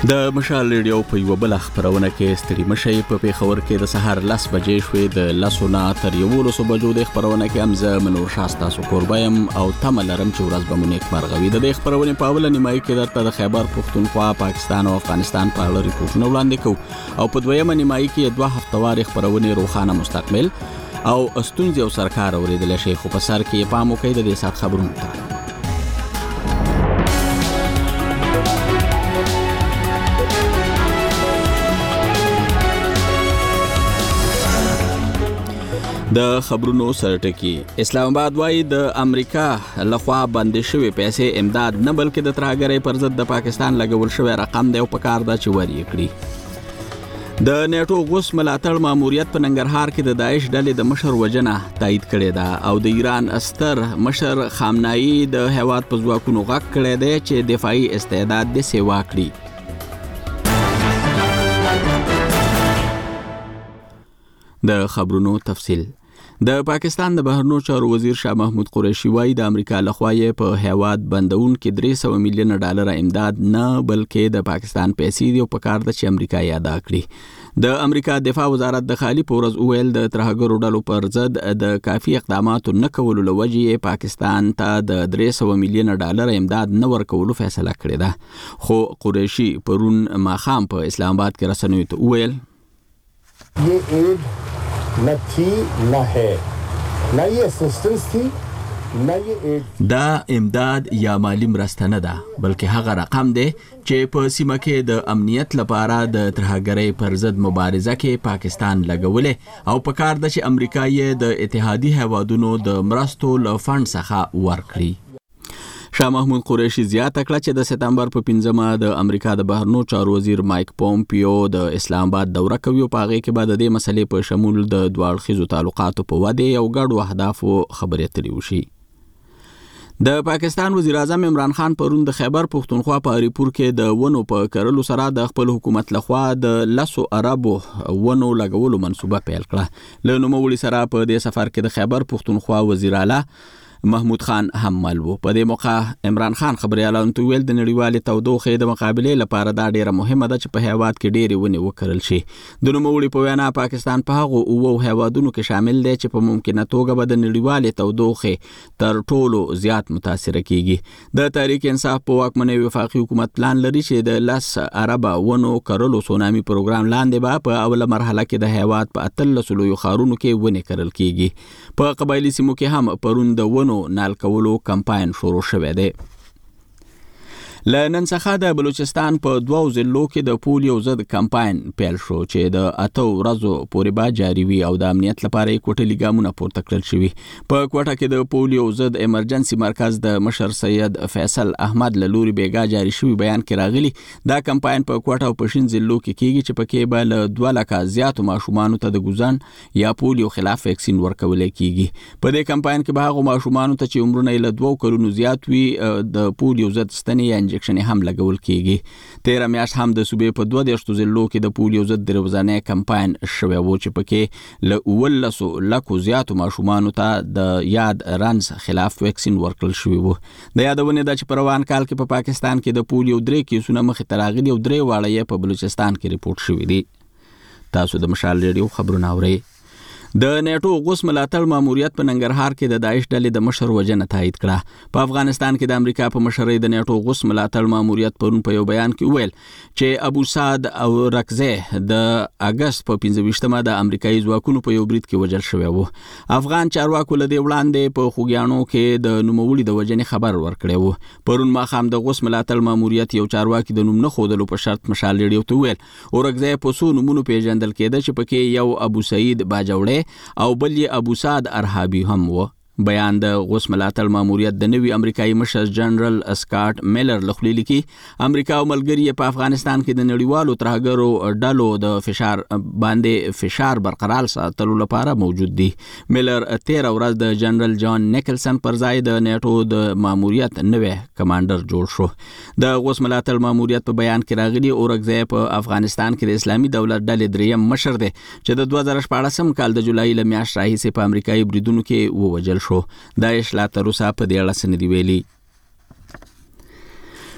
د مشال ریډیو په یو بل خبرونه کې ستړي مشي په پیښور کې د سحر 10 بجې شوې د لسونه تر 11 بجو د خبرونه کې امزه منور شاستا سو قربایم او تمل لرم چې ورځ به مونږ مرغوي د خبرونه په اول نیمه کې درته د خیبر پختونخوا پاکستان او افغانستان په اړه ریپورتونه وړاندې کوو او په دویمه نیمه کې دوه هفتوار خبرونه روخانه مستقبل او استونزي او سرکار اوریدل شي خو په سر کې پام وکړئ د دې سات خبرونه ته د خبرونو سرټکی اسلام آباد وايي د امریکا لخوا بندي شوی پیسې امداد نه بلکې د ترهګرۍ پر ضد د پاکستان لګول شوی رقم دی او په کار دا چې وری کړی د نیټو غوس ملاتړ ماموریت په ننګرهار کې د داعش ډلې د مشر وجنه تایید کړی دا او د ایران استر مشر خامنه‌ای د هیواد په ځواکونو غږ کړی دی چې دفاعي استعداد د سیوا کړی د خبرونو تفصیل د پاکستان د بهرنیو چارو وزیر شاه محمود قریشي وايي د امریکا لخوا یې په هیواد بندون کې $300 میلیون امداد نه بلکې د پاکستان پیسې دی او په کار د چې امریکا یې ادا کړی د امریکا دفاع وزارت د خالي پورز اویل د ترهګرو ډلو پر ضد د کافي اقداماتو نه کولو لوجې پاکستان ته د $300 میلیون امداد نه ورکولو فیصله کړې ده خو قریشي پرون ماخام په اسلام آباد کې رسنیو ته اویل ये एड न थी न है न ये असिस्टेंस थी न ये एड دا امداد یا مالی مرسته نه ده بلکې هغه رقم دی چې په سیمه کې د امنیت لپاره د ترهګرۍ پر ضد مبارزه کې پاکستان لګولې او په کار ده چې امریکا یې د اتحادی هیوادونو د مرستو له فند څخه ورکړي شاه محمود قریشي زیاته کړه چې د سپتمبر په 15مه د امریکا د بهرنیو چارو وزیر مایک پومپیو د اسلام آباد دوره کوي او په هغه کې بعد د دې مسلې په شمول د دوه اړخیزو تعلقاتو په وده او ګډو اهدافو خبرې اترې وشي د پاکستان وزیر اعظم عمران خان پرون د خیبر پختونخوا په اریپور کې د ونو په کرلو سره د خپل حکومت لخوا د 10 اربو ونو لګولو منصوبه پیل کړه له نوموړي سره په دې سفر کې د خیبر پختونخوا وزیر اعلی محمود خان هم ملو په دې موقع عمران خان خبريالان ته ویل د نړیوالې تودوخې د مقابلې لپاره دا ډیره مهمه ده چې په هیواد کې ډېری ونې وکرل شي د نوموړي په وینا پاکستان په هغه او هیوادونو کې شامل دی چې په ممکنه توګه به د نړیوالې تودوخې تر ټولو زیات متاثر کیږي د تحریک انصاف په واکمنۍ وفاقي حکومت پلان لري چې د 10 اربه ونو کرلو سونامي پروګرام لاندې به په اوله مرحله کې د هیواد په 13 لویو ښارونو کې ونې کرل کیږي په قبایلی سیمو کې هم پرون د ونو نال کولو کمپاین شروع شوه دی لنن څخه د بلوچستان په 2 ضلعو کې د پولیو ضد کمپاین پیل شو چې د 8 ورځو پورې به جاری وي او د امنیت لپاره کوټلي ګامونه پورته کړل شوي په کوټه کې د پولیو ضد ایمرجنسي مرکز د مشر سید فیصل احمد لوري بیګا جاری شوی بیان کې راغلی دا کمپاین په کوټه او پښین ضلعو کې کیږي چې پکې به له 2 لک زیاتو ماشومان ته د ګوزن یا پولیو خلاف ویکسین ورکول کیږي په دې کمپاین کې به هغه ماشومان ته چې عمرونه له 2 کلونو زیات وي د پولیو ضد ستنې انجکشن هم لګول کیږي 13 میاشت هم د صوبې په 2 ضلعو کې د پولیو ضد دروازانه کمپاین شوی و چې پکې له 19 لکو زیاتو ماشومان ته د یاد رنز خلاف ویکسین ورکړل شوی و د یادونه ده چې په روان کال کې په پاکستان کې د پولیو 3 کیسونه مخې ته راغلي او 3 واړه یې په بلوچستان کې ریپورت شوی دي تاسو د مشال ریډیو خبرونه اورئ د نیټو غوس ملاتړ ماموریت په ننګرهار کې د داعش ډلې د مشر وجنه تایید کړه په افغانستان کې د امریکا په مشرۍ د نیټو غوس ملاتړ ماموریت پرون په یو بیان کې ویل چې ابو سعد او رکزه د اگست په 25مه د امریکایي ځواکونو په یو برید کې وژل شوی وو افغان چارواکو له دې وړاندې په خوګیانو کې د نوموړي د وجنې خبر ورکړی وو پرون ماخام د غوس ملاتړ ماموریت یو چارواکي د نوم نه خودلو په شرط مشال ریډیو ته ویل او رکزه په سو نمونه پیژندل کېده چې پکې یو ابو سعید باجوړی او بل ابو سعد ارهابي هم و بیان د غوس ملاتړ ماموریت د نوي امریکایي مشر جنرال اسکاټ میلر لخوا لیکي امریکا او ملګری په افغانستان کې د نړیوالو ترهګرو ډلو د فشار باندې فشار برقرار ساتلو لپاره موجود دي میلر 13 ورځ د جنرال جان نیکلسن پر ځای د نیټو د ماموریت نوې کمانډر جوړ شو د غوس ملاتړ ماموریت په بیان کې راغلي اورګزی په افغانستان کې د اسلامي دولت ډلې دریم مشر دی چې د 2014 کال د جولای ل میاشتې راهیسې په امریکایي بریدونو کې ووجل شو داعش لا تر اوسه په دې اړه څه نه دی ویلي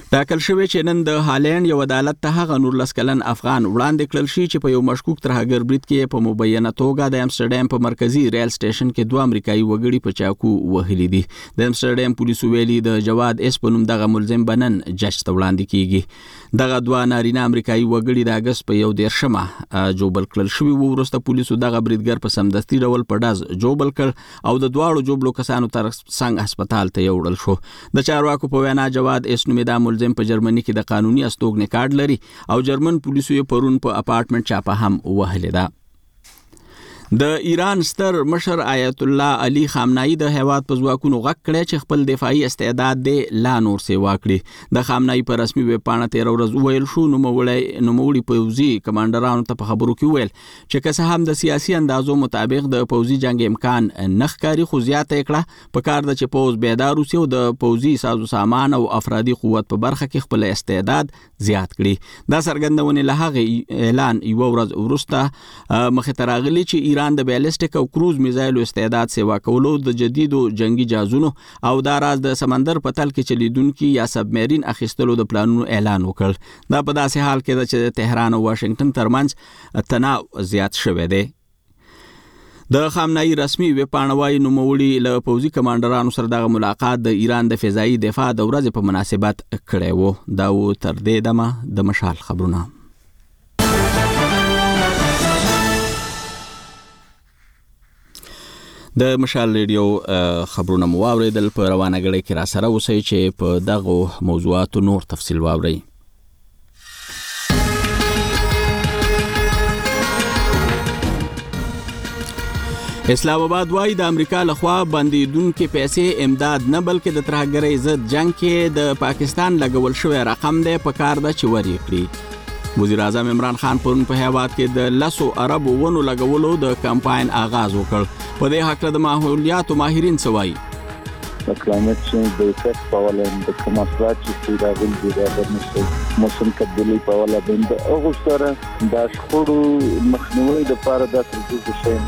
ټاکل شوی چې نن د هالند یو عدالت ته هغه 19 کلن افغان وړاندې کړل شي چې په یو مشکوک ترهګر برید کې په مبینه توګه د امستردام په مرکزی ریل سټیشن کې 2 امریکایي وګړي په چاقو وهلي دي. د امستردام پولیسو ویلي د جواد اس په نوم دغه ملزم بنن جج ته وړاندې کیږي. دغه 2 نارینه امریکایي وګړي د اگست په 11 جوبل کړل شوی و. وروسته پولیسو دغه بریدګر په سمدستي ډول په ډاز جوبل کړ او د دواړو جوبلو کسانو تر څنګ هسپتال ته یوړل شو. د چارواکو په وینا جواد اس نومې د ملزم په جرمني کې د قانوني استوګنې کارت لري او جرمن پولیسو یې پرون په اپارټمنټ چاپه هم وهلې ده. د ایران ستر مشر آیت الله علي خامنه‌ای د هیواد په ځواکونو غږ کړی چې خپل دفاعي استعداد دې لا نور سیوا کړي. د خامنه‌ای په رسمي ویب پاڼه 13 ورځ ویل شو نوموړي پوځي کمانډرانو ته په خبرو کې ویل چې که څه هم د سیاسي اندازو مطابق د پوځي جنگ امکان نه ښکاري خو زیاته کړه په کار د چې پوځ بیدار اوسي او د پوځي سازو سامان او افرادي قوت په برخه کې خپل استعداد زیات کړي. دا څرګندونه له هغه اعلان یو ورځ وروسته مخه تراغلي چې ایران د بیلسټیک او کروز میزایلو استعداد سیوا کولو د جدیدو جنگي جهازونو او د راز د سمندر په تل کې چلیدونکو یا سبمرین اخیستلو د پلانونو اعلان وکړ. دا په داسې حال کې چې د تهران او واشنگټن ترمنځ تناو زیات شوی دی. د خامنه‌ای رسمي ویب پاڼه وايي نوموړي له پوځي کمانډرانو سره دغه ملاقات د ایران د فضایي دفاع د ورځې په مناسبت کړی وو. دا و تر دې دمه د مشال خبرونه. د مشال ریډیو خبرونه مو واوریدل. په روانه غړي کې را سره اوسئ چې په دغه موضوعاتو نور تفصیل واورئ. اسلام آباد وايي د امریکا لخوا بندیدونکو پیسې امداد نه بلکې د ترهګرۍ ضد جنگ کې د پاکستان لګول شوی رقم دی په کار د چوري کړی. وزیر اعظم عمران خان پرون په هیواد کې د 10 ارب ونو لګولو د کمپاین آغاز وکړ. په دې حق د ماحولیاتو ماهرین څه وایي؟ د کلایمټ چینج د افیکټ په اړه د کوم اثرات چې راغلي دي د موسم تبدیلی په اړه باندې هغه سره د شخړو مخنیوي لپاره د ترڅو شي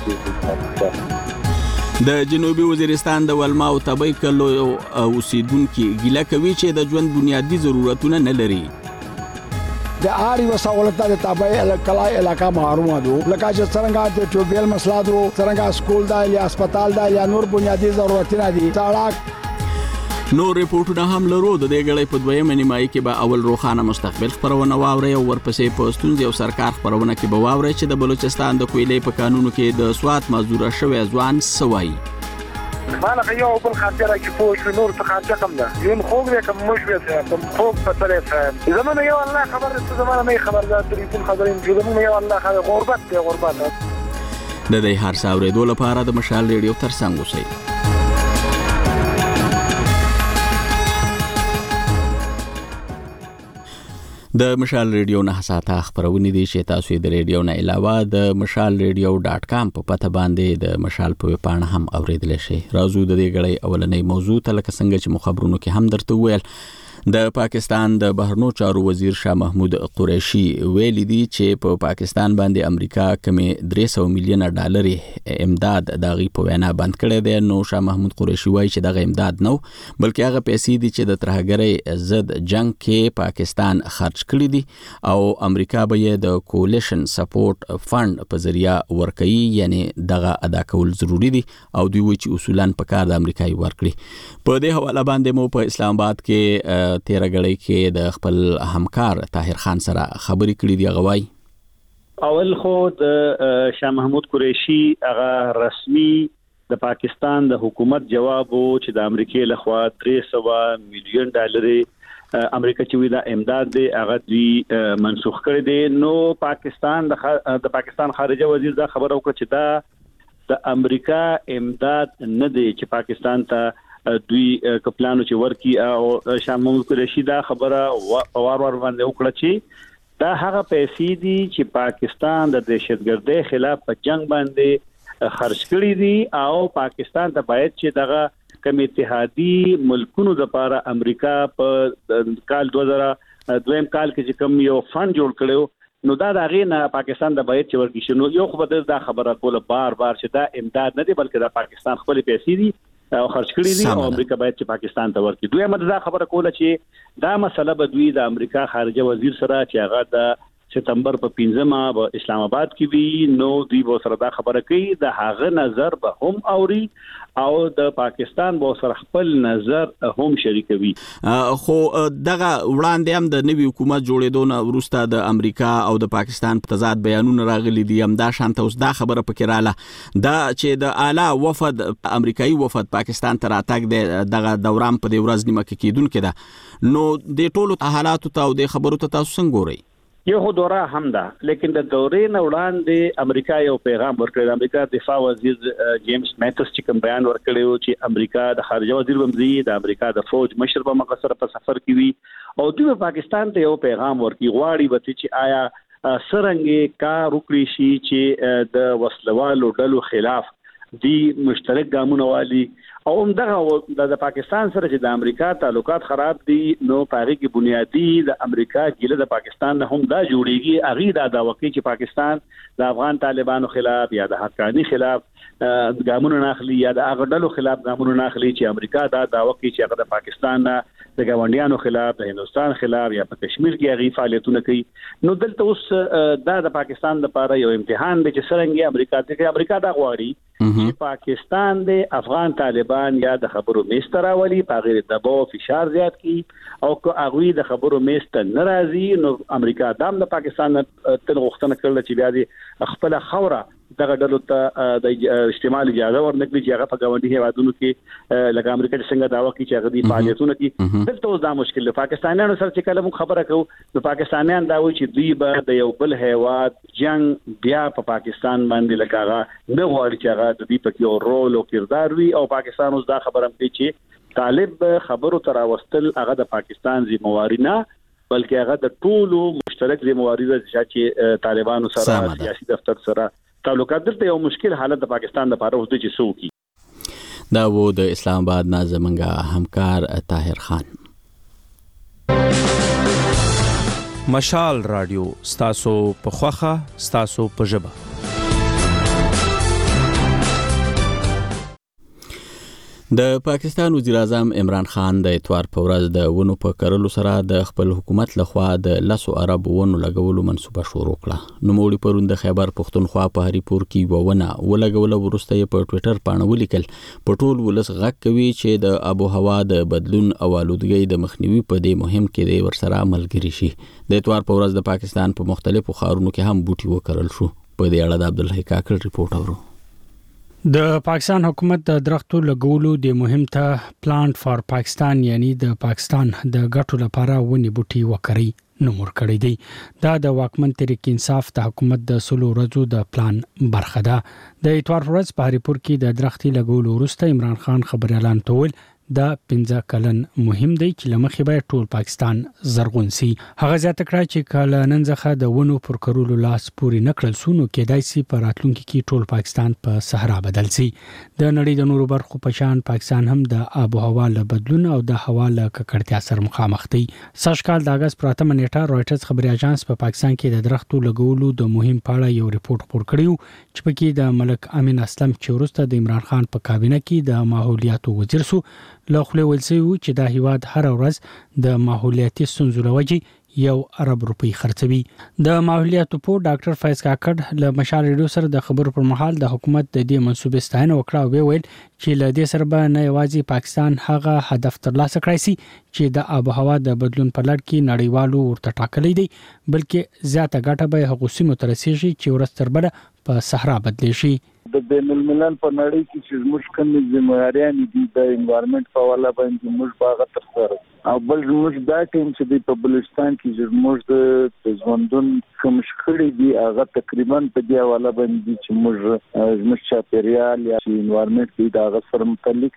نشي. د جنوبي وزیرستان د ولما او طبي کلو اوسیدونکو ګیله کوي چې د ژوند بنیادی ضرورتونه نه لري. د آری وسولتا د تابع کلای علاقہ محروم دو لکه چې څنګه د ټوبیل مسله دو څنګه سکول دا یا هسپتال دا یا نور بنیادی ضرورتونه دي. سړک نور ریپورټونه هم لرو. د دې غړې په دویمه نیمایي کې به اول روخانه مستقبل خبرونه واوري او ورپسې په ستونزې او سرکار خبرونه کې به واوري چې د بلوچستان د کویلې په قانونو کې د سوات مزدور شوی ځوان سوي. مالا یو بل خاطره کې پوه نور څه خاطره کم ده یو خوګ دې کم مشوي کوم خوګ په طرف زمونه یو الله خبر ته زمونه نه خبر ده تلیفون خبرې زمونه یو الله خبر غربت دی غربت. د دې هر څاورې لپاره د مشال ریډیو تر څنګ اوسئ. د مشال ریډیو نه ساته خبرونه دي چې تاسو د ریډیو نه علاوه د mashalradio.com په پته باندې د مشال په پاڼه هم اوریدل شي. راځو د دې غړې اولنې موضوع ته لکه څنګه چې مخابرونو کې هم درته ویل. د پاکستان د بهرنیو چارو وزیر شاه محمود قریشي ویلي دي چې په پاکستان باندې امریکا کمې $300 میلیون امداد دغه په وینا بند کړی دی. نو شاه محمود قریشي وایي چې دغه امداد نو بلکې هغه پیسې دي چې د ترهګرۍ ضد جنگ کې پاکستان خرج کړي دي او امریکا به یې د کولیشن سپورټ فند په ذریعہ ورکوي، یعنی دغه ادا کول ضروری دي او دوی وایي چې اصولاً په کار د امریکایي ورکړي. په دې حواله باندې مو په اسلام آباد کې 13 غړي کې د خپل همکار طاهر خان سره خبرې کړې دي. غوای اول خو د شاه محمود قریشي هغه رسمي د پاکستان د حکومت جواب چې د امریکای لخوا $300 میلیون امریکا چې وی دا امداد دی هغه دوی منسوخ کړی دی. نو پاکستان د پاکستان خارجه وزیر دا خبر وکړه چې دا د امریکا امداد نه دی چې پاکستان ته دوی کپلانو چې ورکی او شاه محمود قریشي دا خبره وار باندې وکړه چې دا هغه پیسې دي چې پاکستان د دهشتګردۍ خلاف په جنگ باندې خرج کړي دي او پاکستان ته باید چې دغه کوم اتحادي ملکونو لپاره امریکا په کال 2002 کال کې چې کوم یو فند جوړ کړو نو دا دغه نه پاکستان د باید چې ورکی شنو یو خو به دا خبره کوله بار چې دا امداد نه دی بلکې دا پاکستان خپل پیسې دي خرج کړي دي او امریکا باید چې پاکستان ته ورکړي. دوی مده خبره کوله چې دا مسله به دوی د امریکا خارجه وزیر سره چې هغه د سپتمبر په 15 په اسلام آباد کې وی نو دوی به سره دا خبره کوي د هغه نظر به هم اوري او د پاکستان به سره خپل نظر هم شریکوي. خو دغه وړاندې هم د نوي حکومت جوړېدو نه وروسته د امریکا او د پاکستان په تضاد بیانونه راغلي دي. هم دا شانته اوس دا خبره پکې رااله دا چې د اعلی وفد امریکایي وفد پاکستان ته راتګ دغه دوران په دې ورځ نیمه کې کېدونکې ده. نو د ټولو حالاتو ته او د خبرو ته تاسو څنګه ګورئ؟ یو خو دوره هم ده لیکن د دورې نه وړاندې امریکا یو پیغام ورکړی. امریکا دفاع وزیر جیمز میټس چې کوم بیان ورکړی چې امریکا د خارجه وزیر بمزي د امریکا د فوج مشر به مقصر په سفر کې وي او دوی پاکستان ته یو پیغام ورکړي غواړي به چې آیا سرنګ کار وکړي شي چې د وسلوالو ډلو خلاف دی مشترک ګامونه والی او همدغه د پاکستان سره چې د امریکا تعلقات خراب دي نو پاره کې بنیادی د امریکا ګیله د پاکستان نه هم دا جوړیږي اغه دا وقتی چې پاکستان د افغان طالبانو خلاف یا د حقانی خلاف ګامونه ناخلي یا د هغه ډلو خلاف ګامونه ناخلي چې امریکا دا وقتی چې هغه د پاکستان نه د ګاونډیانو خلاف د هندستان خلاف یا په کشمیر کې هغه فعالیتونه کوي. نو دلته اوس د پاکستان لپاره یو امتحان دی چې څنګه امریکا دا غواړي چې پاکستان د افغان طالبان یا د خبرو میستر اولی په غیر دباو فشار زیات کی او که هغه د خبرو میستر ناراضي نو امریکا دام د پاکستان تل غوښتنه کړل چې بیا د خپل خوره دغه ډلو ته د استعمال اجازه ورنکړي چې هغه په ګاونډي هیوادونو کې لکه امریکا څنګه داوا کوي چې هغه د فعالیتونو کې دلته اوس دا مشکل دی. پاکستانیانو سره چې کله موږ خبره کوو نو پاکستانیان دا وایي چې دوی به د یو بل هیواد جنگ بیا په پاکستان باندې لکه هغه نه غواړي چې هغه د دې په یو رول او کردار وي او پاکستان اوس دا خبره کوي چې طالب خبرو تر واستل هغه د پاکستان ذمہواری نه بلکې هغه د ټولو مشترک ذمہواری ده چې طالبانو سره سیاسي دفتر سره تعلقات دلته یو مشکل حالت د پاکستان لپاره اوس د چسو کی. دا وو د اسلام آباد نه زمونږ همکار طاهر خان. مشال رادیو ستاسو په خوخه ستاسو په ژبه. د پاکستان وزیر اعظم عمران خان د اتوار په ورځ د ونو په کرلو سره د خپل حکومت لخوا د 10 ارب ونو لګولو منصوبه شروع کړه. نو موړي پرون د خیبر پښتونخوا په هریپور کې ونه ولګول ورسته په ټوئیټر باندې ولیکل په ټول ولس غږ کوي چې د ابو هوا د بدلون او آلودګۍ د مخنیوي په دې مهم کې د ورسره ملګری شي. د اتوار په ورځ د پاکستان په مختلفو ښارونو کې هم بوټي وکرل شو. په دې اړه د عبدالحی کاکړ ریپورت اورو. د پاکستان حکومت د درختو لګولو د مهم ته پلانټ فار پاکستان یعنی د پاکستان د ګټو لپاره ونی بوټي وکري نوم ورکړی دی. دا د واکمن تحریک انصاف د حکومت د سلو ورځو د پلان برخه ده. د اتوار ورځ په هریپور کې د درختي لګولو وروسته عمران خان خبر اعلان کول دا 15 کلن مهم دی چې لمخې به ټول پاکستان زرغون سي. هغه ځکه کړی چې کله نن ځخه د ونو پر کرولو لاس پوري نکړل سونو کېدای سي په راتلونکي کې ټول پاکستان په صحرا بدل سي. د نړۍ د نورو برخو په شان پاکستان هم د آب او هوا له بدلون او د هوا له ککړتیا سره مخامخ دی. سږکال د اگست پر 8 نیټه رويټرز خبري اژانس په پاکستان کې د درختو لګولو د مهم پاړه یو ریپورت خپور کړیو چې پکې د ملک امین اسلم چې وروسته د عمران خان په کابینه کې د ماحولیاتو وزیر سو لخوا ولسي چې د هیواد هر ورځ د ماحولیاتي ستونزو لوجې 1 ارب روپی خرڅوي. د ماحولیاتو په ډاکټر فیض کاکړ له مشال ریډیو سره د خبرو پر مهال د حکومت د دې منسوبې ستاینه وکړه او ویل چې له دې سره به نه یوازې پاکستان هغه هدف ترلاسه کړی سي چې د آب او هوا د بدلون په لړ کې نړیوالو ورته ټاکلي دي بلکې زیاته ګټه به هغه سیمو ته رسیږي چې ورستر بل په صحرا بدلی شي. د بین الملل په نړۍ کې چې موږ کوم ذمہواریان دي د انوایرنمنت په والا باندې موږ باغ تر سره او بل موږ دا ټیم چې په بلوچستان کې موږ د ژوندون کوم شخړې دي هغه تقریبا په دې والا باندې چې موږ چاپیریال یا انوایرنمنت دې دا غوښتل متعلق دي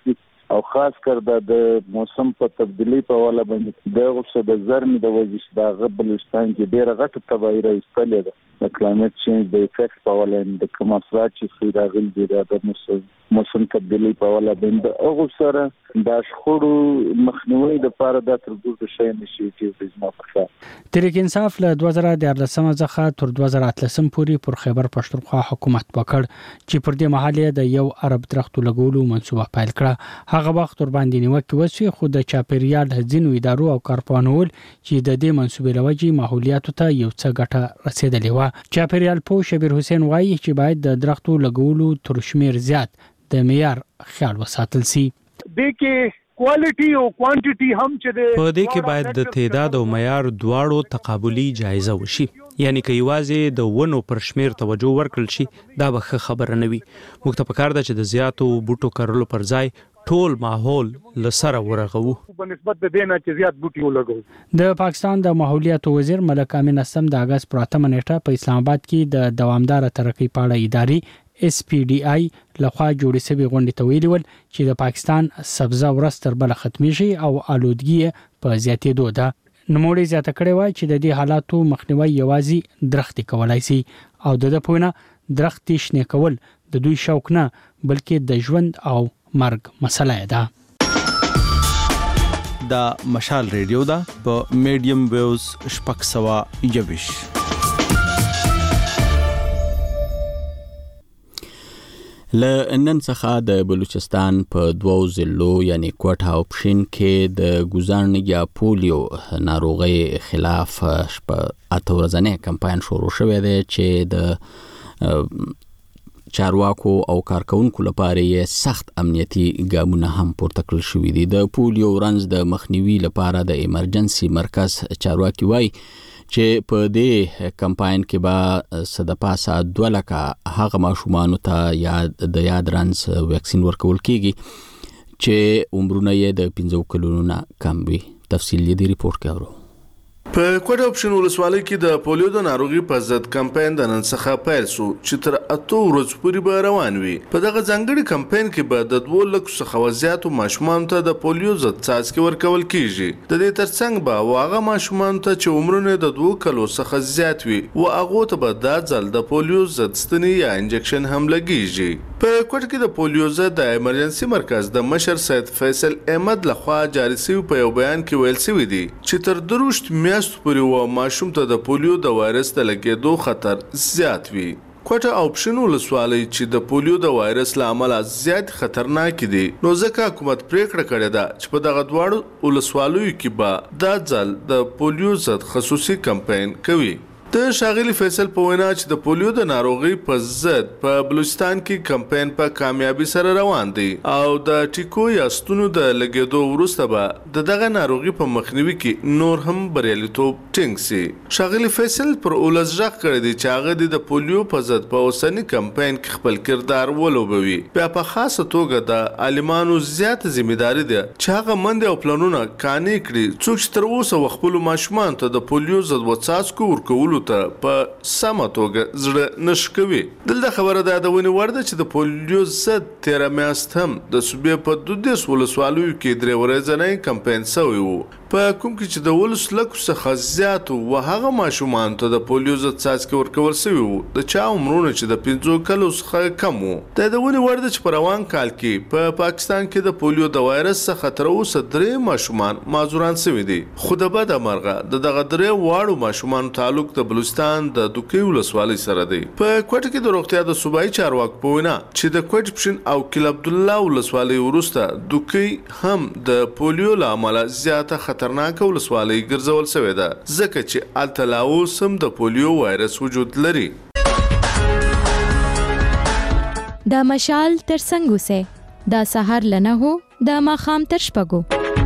او خاص کر د موسم په تبدیلی په حواله باندې د غوښه د زرمې د وجې دا بلوچستان کې ډېره غټه تباهي راوستلې ده د کلایمټ چینج د افیکټ په حواله د کوم اثرات چې راغلي دي د موسم تبدیلی په حواله باندې هغه سره د شخړو مخنیوي لپاره د ترګو شي انیشیټیو زما په خیال تحریک انصاف له 2014 څخه تر 2018 پورې پر خیبر پښتونخوا حکومت وکړ چې پر دې مهال د یو عرب درختو لګولو منصوبه پیل کړه هغه وخت ور باندې نیوکه وشي خو د چاپیریال ځینو ادارو او کارپانول چې د دې منصوبې لوجې ماحولیات ته یو څه ګټه رسیدلې و چاپیریال پوه شبیر حسین وایي چې باید د درختو لګولو تر شمیر زیات د معیار خیال وساتل شي د کې کوالټي او کوانټیټي هم چې په دې کې باید د تعداد او معیار دواړو تقابلي جایزه وشي یعنی که یوازې د ونو پر شمیر توجه ورکړل شي دا به ښه خبره نه وي موږ ته پکار ده چې د زیاتو بوټو کرلو پر ځای ټول ماحول لسره ورغو په نسبت د دینه چې زیات بوټي ولګو د پاکستان د ماحولیات وزیر ملک امین اسم د اگست پر 8 نیټه په اسلام آباد کې د دوامدار ترقی پاړه ادارې SPDI لخوا جوړې شوی غونډې ته ویلي ول چې د پاکستان سبزه ورځ تر بل ختمي شي او آلودګي په زیاتېدو ده نوموړي زیاته کړې وای چې د دې حالاتو مخنیوي یوازې درختي کولای شي او د پوینه درختي شنه کول د دوی شوق نه بلکې د ژوند او مرګ مسله ده دا مشال ریډیو دا په میډیم ویوز شپږ سوا یوش لنن څخه د بلوچستان په دوو ضلعو یعنی کوټه او پښین کې د ګوزارن یا پولیو ناروغي خلاف په اتورځنې کمپاین شروع شوې ده چې د چارواکو او کارکونکو لپاره یې سخت امنیتي ګامونه هم پورته کړل شوې دي د پولیو رنز د مخنیوي لپاره د ایمرجنسي مرکز چارواکي وای چې په دې کمپاین کې به صدپاسه 2 لکه هغه ماشومان ته د یاد رنز ویکسین ورکول کیږي چې عمرونه یې د 15 کلونو نه کم وي تفصیل دې ریپورت کې اورو په کوټه اپشن ولسوالۍ کې د پولیو د ناروغي په ضد کمپاین د نن څخه پیل شو چې تر 8 ورځې پورې به روان وي په دغه ځانګړي کمپاین کې به د 2 لک څخه زیاتو ماشومانو ته د پولیو ضد څاڅکي ورکول کیږي د دې ترڅنګ به واغه ماشومانو ته چې عمرونه د 2 کلو څخه زیات وي او هغه ته به د ځل د پولیو ضد ستنې یا انجکشن هم لګیږي په کوټه کې د پولیو ضد د ایمرجنسي مرکز د مشر سید فیصل احمد لخوا جاری شوی په یو بیان کې ویل شوی دی چې تر دروشت میاشتو پورې و ماشوم ته د پولیو د وایرس د لګېدو خطر زیات وي کوټه او پښین ولسوالۍ چې د پولیو د وایرس له امله زیات خطرناک دي نو ځکه حکومت پریکړه کړې ده چې په دغه دواړو ولسوالیو کې به دا ځل د پولیو ضد خصوصي کمپاین کوي د شاغلی فیصل په وینا چې د پولیو د ناروغي په ضد په بلوچستان کې کمپاین په کامیابی سره روان دی او د ټیکو یا ستونو د لګېدو وروسته به دغه ناروغي په مخنیوي کې نور هم بریالیتوب ټینګ شي شاغلی فیصل پر اولز ژغ کړی دی چې هغه د پولیو په ضد په اوسنی کمپاین کې خپل کردار ولوبوي بیا په خاصه توګه د عالمانو زیات ځمېداري ده چې هغه منډه او پلانونه کانې کړي څوک چې تر اوسه خپل ماشومان ته د پولیو ضد وڅاڅکو ورکولو ته په سمه توګه زړه نشکوي دلته خبره ده د ونی ورده چې د پولیو ضد 13 میاشت هم د صوبې په 12 ولسوالیو کې درې ورځې کمپاین شوی وو په کوم کې چې د ولس لکو څخه زیات او هغه ماشومان ته د پولیو ضد څاڅکي ورکول شوی وو د چا عمرونه چې د 15 کلو څخه کم وو د ونی ورده چې په روان کال کې په پاکستان کې د پولیو د وایرس څخه تر اوسه 3 ماشومان معذوران شوي دي خو د بد مرغه دغه 3 واړو ماشومان تعلق د بلوچستان د دوکي ولسوالۍ سره دی په کوټه کې د روغتیا د صوبایي چارواکو په وینا چې د کوټ پښین او کل عبد الله ولسوالۍ ورسته دوکي هم د پولیو له امله زیاته خطرناک ولسوالۍ ګرځول شوې ده ځکه چې التلاو سم د پولیو وایرس وجود لري دا مشال تر څنګه سه دا سحر لنه هو دا ماخام تر شپګو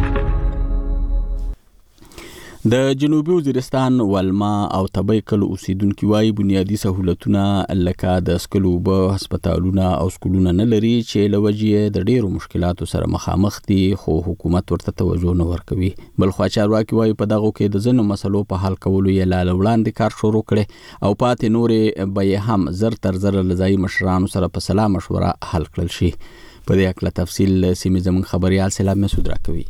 د جنوبي وزیرستان ولما او تبۍ کلو اوسیدونکو وايي بنیادی سہولتونه لکه د سکلو به هسپتالونه او سکولونه نه لري چې لوجې د ډیرو مشکلاتو سره مخامخ دي خو حکومت ورته توجه نه ورکوي بل خو چارواکي وايي په دغه کې د ځینو مسلو په حل کولو یې لاله وړاندې کار شروع کړي او پاتې نورې به هم زر تر زر لځای مشرانو سره په سلا مشوره حل کړل شي په دې اړه تفصیل سیمه زمون خبريال سلام مسعود راکوي.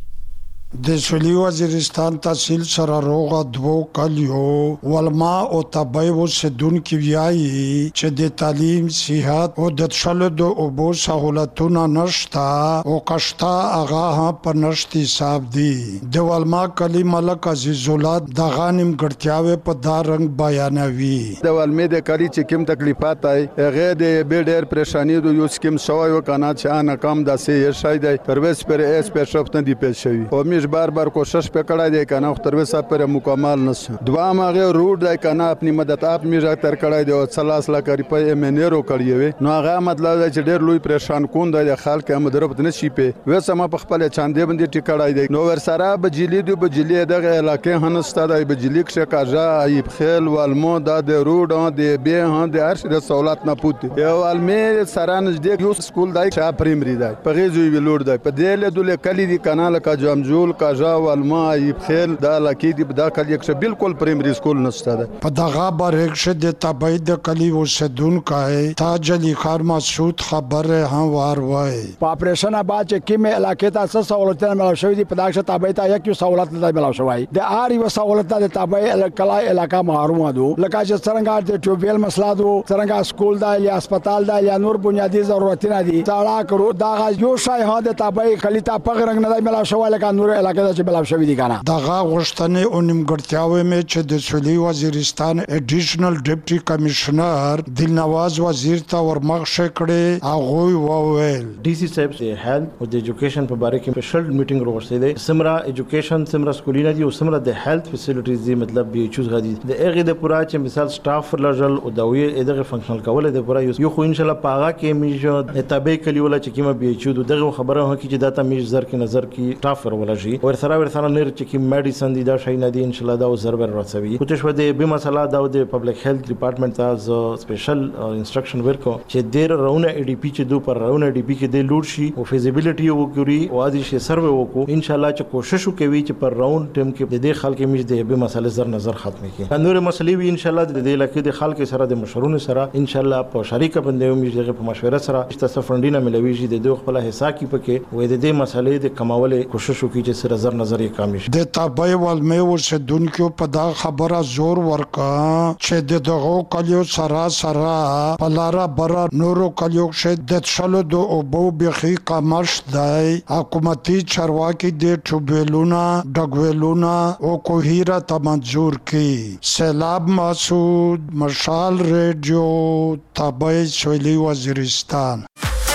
د سویلي وزیرستان تحصیل سره روغه دوه کلیو ولما او تبای وسدون کی ویایي چې د تعلیم صحت او د شلو د اوبو سہولتونه نشتا او کشتا هغه په نشتی حساب دي. د ولما کلی ملک عزیز الله د غانم ګټیاوي په دا رنگ بیانوي. د ولمه د کلی چې کوم تکلیفات آی هغه د بیډر پریشانی د یو سکیم شوی او کنه چې ناکام داسې شای دی پرویس پر اس په شپت دی پیش شوی او بار کوشش पे कड़ा दे काना उतरवे साहब पर मुकम्मल नस दुआ मागे रूट दे काना अपनी मदद आप मिजा तर कड़ा दे 30 लाख रुपए मेनेरो कड़िए नो आगा मतलब जे डेर लुई परेशान कोन दे खाल के मदरब नसी पे वे समा पखपले चांदे बंदी टिकड़ा दे नो वर सारा बजिली दो बजिली दे इलाके हनस्ता दे बजिली के काजा आइब खेल वालमो दा दे रूट दे बे हां दे हर दे सौलत ना पुत ये वालमे सारा नजदीक यू स्कूल दाई छा प्राइमरी दाई पगेजु वी लोड दाई पदेले दुले कली दी कानाल का जमजूल का والما يبخل دا لکید دا کلی یک بالکل پرایمری سکول نشته ده. په دغه برخه د تبعید کلی وسدون کای تاج علی خان مسعود خبر هموار وای. په اپریشن بعد چې کیمه علاقه ته سہولتونه ملو شوې دي په دغه تبعید ته یک سہولت نه ملو شوی. د آری و سہولت د تبعید کلای علاقه محروم دي. لکه چې څنګه د ټوبیل مسله دو څنګه سکول دا یا هسپتال دا یا نور بنیادی ضرورتونه دي. تاړه کړو دا یو شای ها د تبعید کلی ته په رنگ نه ملو شوی لکه نور علاقه چې بلاب شوی دي کنه. دغه غشتنه او نیمګړتیاوي مې چې د سویلي وزیرستان اډیشنل ډیپټي کمشنر دلنواز وزیر ته ورمخشه کړي هغه وویل ډي سي صاحب سے هیلث او د ایجوکیشن په باره کې سپیشل میټینګ وروسته دی. سمرا ایجوکیشن سمرا سکولینه دي او سمرا د هیلث فیسیلیټیز دي مطلب به چوز غدي د هغه د پورا چې مثال سټاف لجل او د وی دغه فنکشنل کول د پورا یو خو ان شاء الله پاغه کې میجو تابع کلی ولا چې کیمه به چود دغه خبره هو کې چې داتا میج زر کې نظر کې سټاف ولا شي او ورسره نر چې کی میډیسن دي دا شي نه دي ان شاء الله دا زربر رسوي کوته شو د به مسله دا د پبلک هیلث ډپارټمنټ ته سپیشل انسټرکشن ورکو چې ډیر راونه ای ډی پی چې دو پر راونه ای ډی پی کې د لوډ شي او فیزیبিলিټي وګوري او ادي شي سروي وکړو ان شاء الله چې کوشش وکوي چې پر راون ټیم کې د دې خلک میج د به مسله زر نظر ختمي کړي نور مسلې وي ان شاء الله د دې لکه د خلک سره د مشورونو سره ان شاء الله په شریکه باندې میج دغه په مشوره سره چې فندینه ملويږي د دوه خپل حساب کې پکې وې د دې مسلې د کماولې کوشش وکړي چې سره زر نظر یې کامیش د تابع ولمه ورسدونکو په دا خبره زور ورکا چې دغه کلیو سره پلاره بر نورو کلیو شه د شلو د اوبو بخي کمش دی حکومتي چرواکي د ټوبلونا ډګویلونا او کوهیرا تمنظور کی. سیلاب مسعود مشال ریډیو تابع سویلي وزیرستان.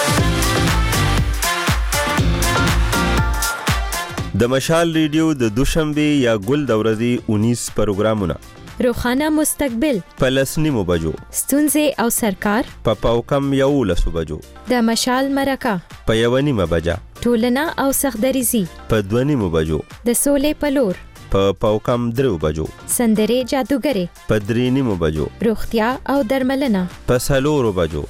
د مشال ریډیو د دوشنبه یا ګل د ورځې 19 پروګرامونه روخانه مستقبل پلسنیمو بجو ستونزې او سرکار په پاوکم یو لسو بجو د مشال مرکه په یونیمه بجا ټولنه او سخدریزي په دونیمو بجو د سولې پلور په پاوکم درو بجو سندره جادوګره په درینیمو بجو روغتیا او درملنه په سلورو بجو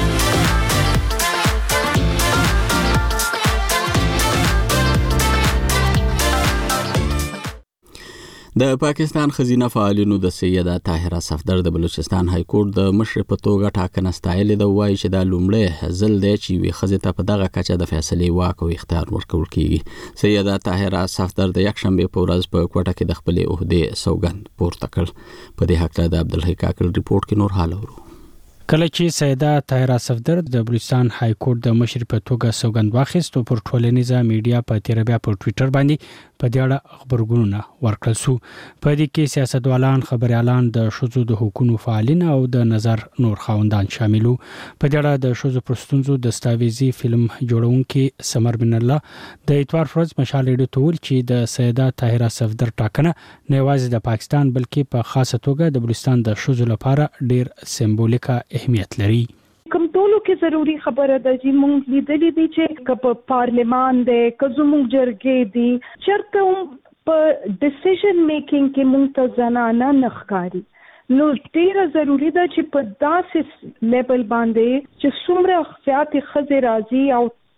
د پاکستان خزینه فعالینو د سیده طاهره صفدر د بلوچستان های کورټ د مشر په توګه ټاکنه ستایلې د وایي چې د لومړی ځل دی چې وی خزه ته په دغه کچه د فیصلې واک او اختیار ورکول کیږي. سیده طاهره صفدر د یک شنبه په ورځ په کوټه کې د خپل عہده سوګند پورته کړ. په دې حق د عبدالحی کاکل ریپورت کې نور حال ورو. کله چې سیده طاهره صفدر د بلوچستان های کورټ د مشر په توګه سوګند واخیست او پر ټولنیزه میډیا په تیربیا په ټوئیټر باندې په دې اړه خبرګونونه ورکړل شو. په دې کې سیاستوالان، خبريالان، د شذو د حقوقو فعالین او د نظر نور خاوندان شاملو. په دې اړه د شذو پرستونزو دستاویزي فلم جوړونکي سمر بن الله د اتوار فرض مشال ریډیو ته ویل چې د سیده طاهره صفدر ټاکنه نه یوازې د پاکستان بلکې په خاصه توګه د بلوچستان د شذو لپاره ډیر سمبولیکه اهمیت لري. کوم ټولو کې ضروری خبره ده چې موږ لیدلې دي چې په پارلیمان دی کزموږ جرګې دي چرته په ډیسیژن میکینګ کې موږ ته زنانه نخکاری نو ډیره ضروری ده چې په داسې لیول باندې چې څومره زیاتې ښځې راځي او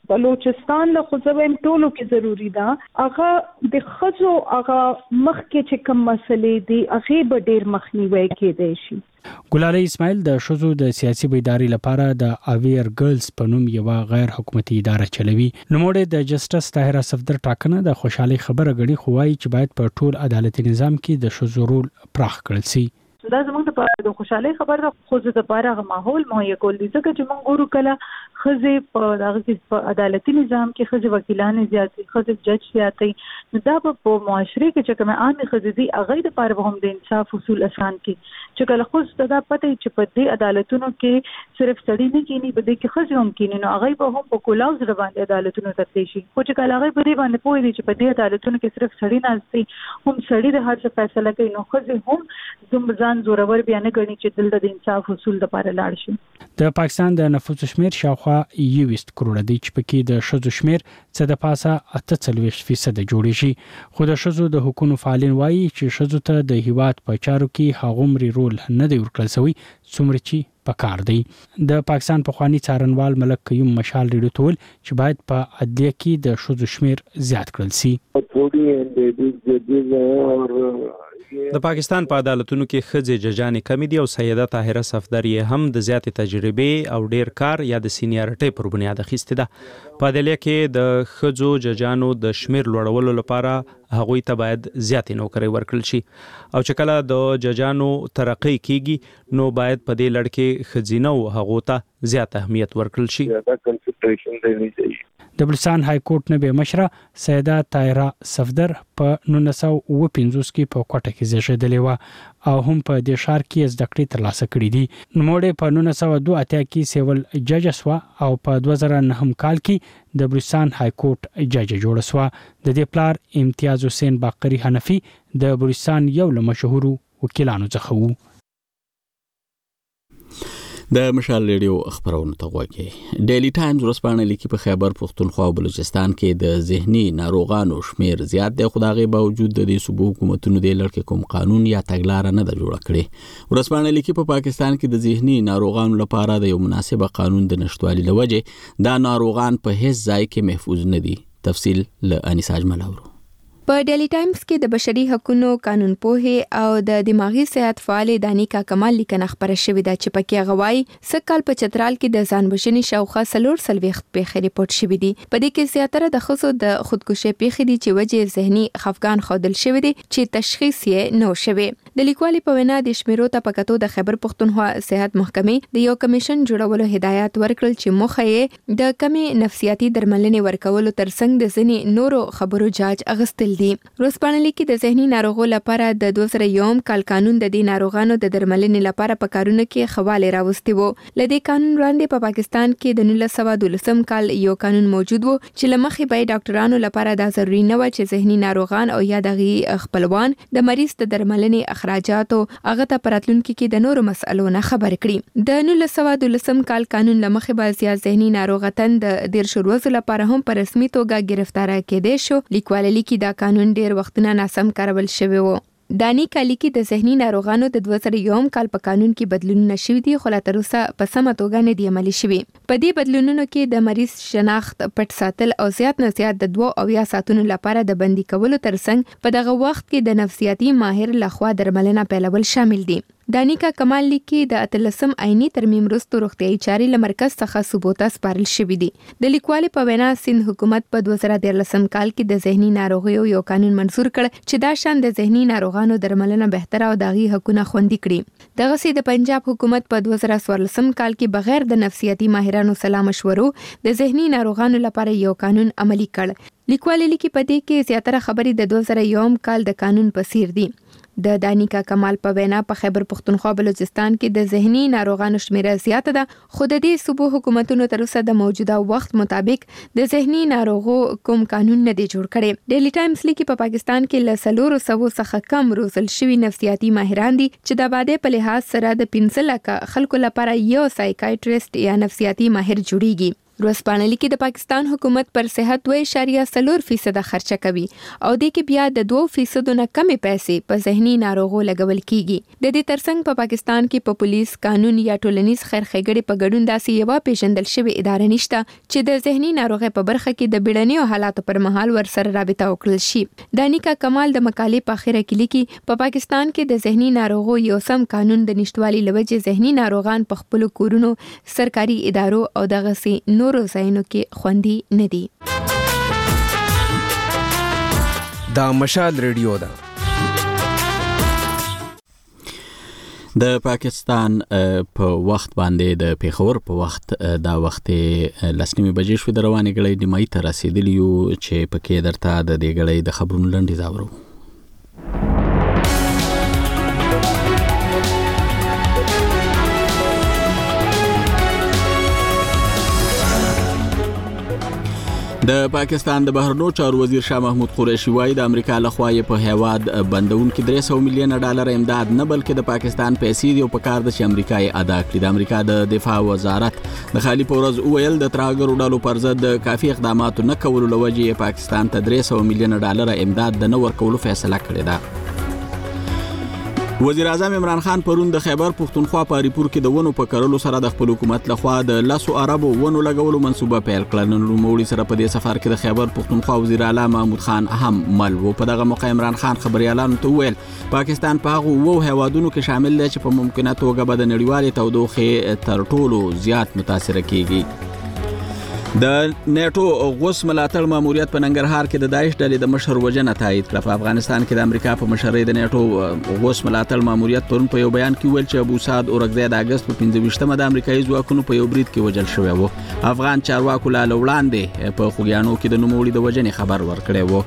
بلوچستان له خصوصا ټولو کې ضروری ده هغه د خزو هغه مخ کې چې کوم مسلې دي هغه به ډیر مخنیوي کېدای شي. ګلالۍ اسماعیل د شذو د سیاسي بیداری لپاره د اویر ګرلز په نوم یو غیر حکومتي اداره چلوي. نوموړی د جسټس طاهره صفدر ټاکنه د خوشحالي خبره غړي خوای چې باید په ټول عدالتي نظام کې د شذو رول پراخ کړل شي. دا زموږ د خوشحالي خبر د خو د پاره ماحول مهیا کول دي ځکه چې موږ ګورو کله خزه په دغه کې عدالتي نظام کې خزه وکیلان زیاتې خزه جج زیاتې دا په معاشري کې چې کومه عامه خزه دي هغه د پاره هم د انصاف اصول اسان کې چې کله خو ستدا پته چې په دې عدالتونو کې صرف سړی نه کینی په دې کې خزه هم کینی نو هغه به هم په کولاو ځر باندې عدالتونو ته تللی شي خو چې کله هغه په دې باندې پوي دي چې په دې عدالتونو کې صرف سړی نه استي هم سړی د هر څه فیصله کوي نو خزه هم زمزان زورور بیان غني چې دلته د انصاف اصول لپاره لاړ شي. د پاکستان د نفوس شمیر شاوخوا 20 کروڑه دی چې پکې د شذو شمیر څه د پاسه 48% جوړی شي خو د شذو د حکومت فعالین وایي چې شذو ته د هیواد په چارو کې هغومري رول نه دی ورکړل شوی څومره چې پکار دی. د پاکستان پخوانی څارنوال ملک قیوم مشال ریډو تول چې باید په عدلیه کې د شذو شمیر زیات کړل شي. د پاکستان په عدالتونو کې ښځې ججانې کمی دي او سیده طاهره صفدر یې هم د زیاتې تجربې او ډیر کار یا د سینیارټۍ پر بنیاد اخیستې ده. په عدلیه کې د ښځو ججانو د شمیر لوړولو لپاره هغوی ته باید زیاتې نوکرۍ ورکړل شي او چې کله د ججانو ترقی کیږي نو باید په دې لړ کې ښځینو هغو ته زیات اهمیت ورکړل شي. د بلوچستان های کورټ نه به مشره سیده طاهره صفدر په 1950 کې په کوټه کې زیږیدلې و او هم په دې ښار کې زده کړې ترلاسه کړې دي. نوموړی په 1982 کې سیول جج شو او په 2009 کال کې د بلوچستان های کورټ جج جوړ شو. د دې پلار امتیاز حسین باقری حنفي د بلوچستان یو له مشهورو وکیلانو څخه وو. د مشال ریډیو خبرونه ته غوږی. ډیلی ټایمز ورځپاڼه لیکي په خیبر پختونخوا او بلوچستان کې د ذهني ناروغانو شمیر زیات دی خو د هغې باوجود د دې صوبو حکومتونو د لړ کوم قانون یا تګلاره نه ده جوړه کړې. ورځپاڼه لیکي په پاکستان کې د ذهني ناروغانو لپاره د یو مناسب قانون د نشټوالي لوجه دا ناروغان په هیڅ ځای کې محفوظ نه دي. تفصیل له انیسا اجمل اورو. په ډیلی ټایمز کې د بشري حقوقو قانون پوهې او د دماغي صحت فعال دانیکا کمال لیکنه خبره شوې ده چې پکې غوايي سکهال په چترال کې د ځانبښنې شاوخوا 340 پیښې ریپورت شوې دي. په دې کې زیاتره د خصو د خودکشي پیښې دي چې وجه ذهني خفګان خودل شوې دي چې تشخیص یې نو شوی. د لیکوالي په وینا د شمیرو ته پکاتو د خیبر پختونخوا صحت محکمې د یو کمیشن جوړولو هدایت ورکړل چې مخه یې د کمی نفسیاتي درملنې ورکولو ترڅنګ د ځینې نورو خبرو جاج اغستل دي. روسپانه لیکي د ذهني ناروغو لپاره د 2001 کال قانون د دې ناروغانو د درملنې لپاره په کارونه کې خواله راوستي وو. لدې قانون وړاندې په پاکستان کې د 1912 کال یو قانون موجود وو چې لمخې به ډاکټرانو لپاره دا ضروري نه و چې ذهني ناروغان او یا دغه خپلوان د مریض د درملنې اخراجات او هغه ته پراتلونکو کې د نورو مسئلو نه خبر کړي. د 1912 کال قانون لمخې به زیات ذهني ناروغتن د 10 ورځې لپاره هم په رسمي توګه گرفتار کېدې شو. لیکوال لیکي دا قانون ډیر وختونه ناسم کارول شوی وو. دانی کالی کې د ذهني ناروغانو د 2001 کال په قانون کې بدلونونه شوي دي خو لا تر اوسه په سمه توګه نه دي عملي شوي. په دې بدلونونو کې د مریض شناخت پټ ساتل او زیات نه زیات د 2 او یا ساعتونو لپاره د بندي کولو ترڅنګ په دغه وخت کې د نفسیاتي ماهر لخوا درملنه پیلول شامل دي. دانیکا کمال لیکي د 13 عیني ترمیم وروسته روغتیايي چارې له مرکز څخه صوبو ته سپارل شوي دي. د لیکوالې په وینا سند حکومت په 2013 کال کې د ذهني ناروغیو یو قانون منظور کړ چې دا شان د ذهني ناروغانو درملنه بهتره او داغي حقونه خوندي کړي. دغه سي د پنجاب حکومت په 2014 کال کې بغیر د نفسیاتي ماهرانو سلا مشورو د ذهني ناروغانو لپاره یو قانون عملي کړ. لیکوالې لیکي په دې کې زیاتره خبرې د 2001 کال د قانون په څیر دي. د دانیکا کمال په وینا په خیبر پختونخوا بلوچستان کې د ذهني ناروغانو شمیره زیاته ده خو د دې صوبو حکومتونو تر اوسه د موجوده وخت مطابق د ذهني ناروغو کوم قانون نه دی جوړ کړی. ډیلی ټایمز لیکي په پاکستان کې ل 400 څخه کم روزل شوي نفسیاتي ماهران دي چې د آبادی په لحاظ سره د 15 لک خلکو لپاره یو سایکایټریست یا نفسیاتي ماهر جوړیږي. ورځپاڼه لیکي د پاکستان حکومت پر صحت 2.4% خرچه کوي او د کې بیا د 2% نه کمې پیسې په ذهني ناروغو لګول کیږي. د دې ترڅنګ په پاکستان کې په پولیس، قانون یا ټولنیز خیرخېګړې په ګډون داسې یو پیژندل شوی اداره نشته چې د ذهني ناروغۍ په برخه کې د بیړنیو حالاتو پر مهال ورسره رابطه وکړل شي. دانیکا کمال د مقالې په اخره کې لیکي په پاکستان کې د ذهني ناروغو یو سم قانون د نشټوالي لوجې ذهني ناروغان په خپل کورونو، سرکاري ادارو او دغه سي نورو ځایونو کې خوندي نه دي. دا مشال ریډیو ده. د پاکستان په وخت باندې د پیښور په وخت دا وخت 10:00 بجې شو د روانې غړې نیمایي ته رسیدلی یو چې پکې درته د دې غړې د خبرونو لنډیز اورو. د پاکستان د بهرنیو چارو وزیر شاه محمود قریشي وايي د امریکا لخوا په هیواد بندون کې $300 میلیون امداد نه بلکې د پاکستان پیسې دی او په کار د امریکا یې ادا کړي. د امریکا د دفاع وزارت د خالي پورز ویل د ترهګرو ډلو پر ضد کافي اقداماتو نه کولو لوجې پاکستان ته $300 میلیون امداد د نه ورکولو فیصله کړې ده. وزیر اعظم عمران خان پرون د خیبر پختونخوا په ریپور کې د ونو په کرلو سره د خپل حکومت لخوا د 10 اربو ونو لګولو منصوبه پیل کړه. نن نوموړي سره په دې سفر کې د خیبر پختونخوا وزیر اعلی محمود خان اهم مل و. په دغه موقع عمران خان خبريالانو ته ویل پاکستان په هغه هیوادونو کې شامل دی چې په ممکنه توګه به د نړیوالې تودوخې تر ټولو زیات متاثر کیږي. د نیټو غوث ملاتړ ماموریت په ننګرهار کې د داعش ډلې د مشر وژنه تایید کړه. په افغانستان کې د امریکا په مشرۍ د نیټو غوث ملاتړ ماموریت پرون په یو بیان کې ویل چې ابو سعد اورګزی د اگست په 15مه د امریکایي ځواکونو په یو برید کې وژل شوی و. افغان چارواکو لا وړاندې په خوګیانو کې د نوموړي د وژنې خبر ورکړی و.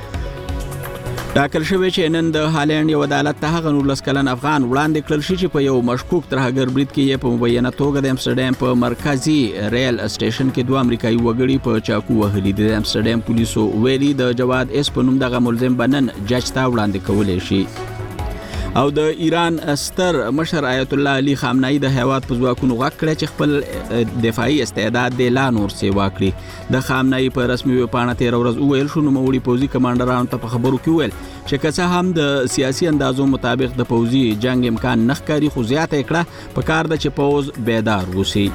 ټاکل شوی چې نن د هالند یو عدالت ته هغه 19 کلن افغان وړاندې کړل شي چې په یو مشکوک ترهګر برید کې یې په مبینه توګه د امستردام په مرکزی ریل سټیشن کې دوه امریکایي وګړي په چاقو وهلي دي. د امستردام پولیسو ویلي د جواد اس په نوم دغه ملزم بنن جج ته وړاندې کولای شي. او د ایران ستر مشر آیت الله علي خامنه‌ای د هیواد په ځواکونو غږ کړی چې خپل دفاعي استعداد د لا نور سیوا کړي. د خامنه‌ای په رسمي ویبپاڼه 13 ورځ وویل شو نوموړي پوځي کمانډرانو ته په خبرو کې ویل چې که څه هم د سیاسي اندازو مطابق د پوځي جنگ امکان نه ښکاري خو زیاته کړه په کار د چې پوځ بیدار وسی.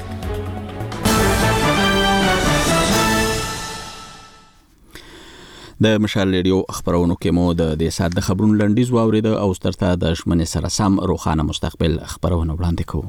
د مشال ریډیو خبرونو کې مو د دې سات د خبرونو لنډیز واورید او سترته د شمنې سره سم روخانه مستقبل خبرونه وړاندې کوو.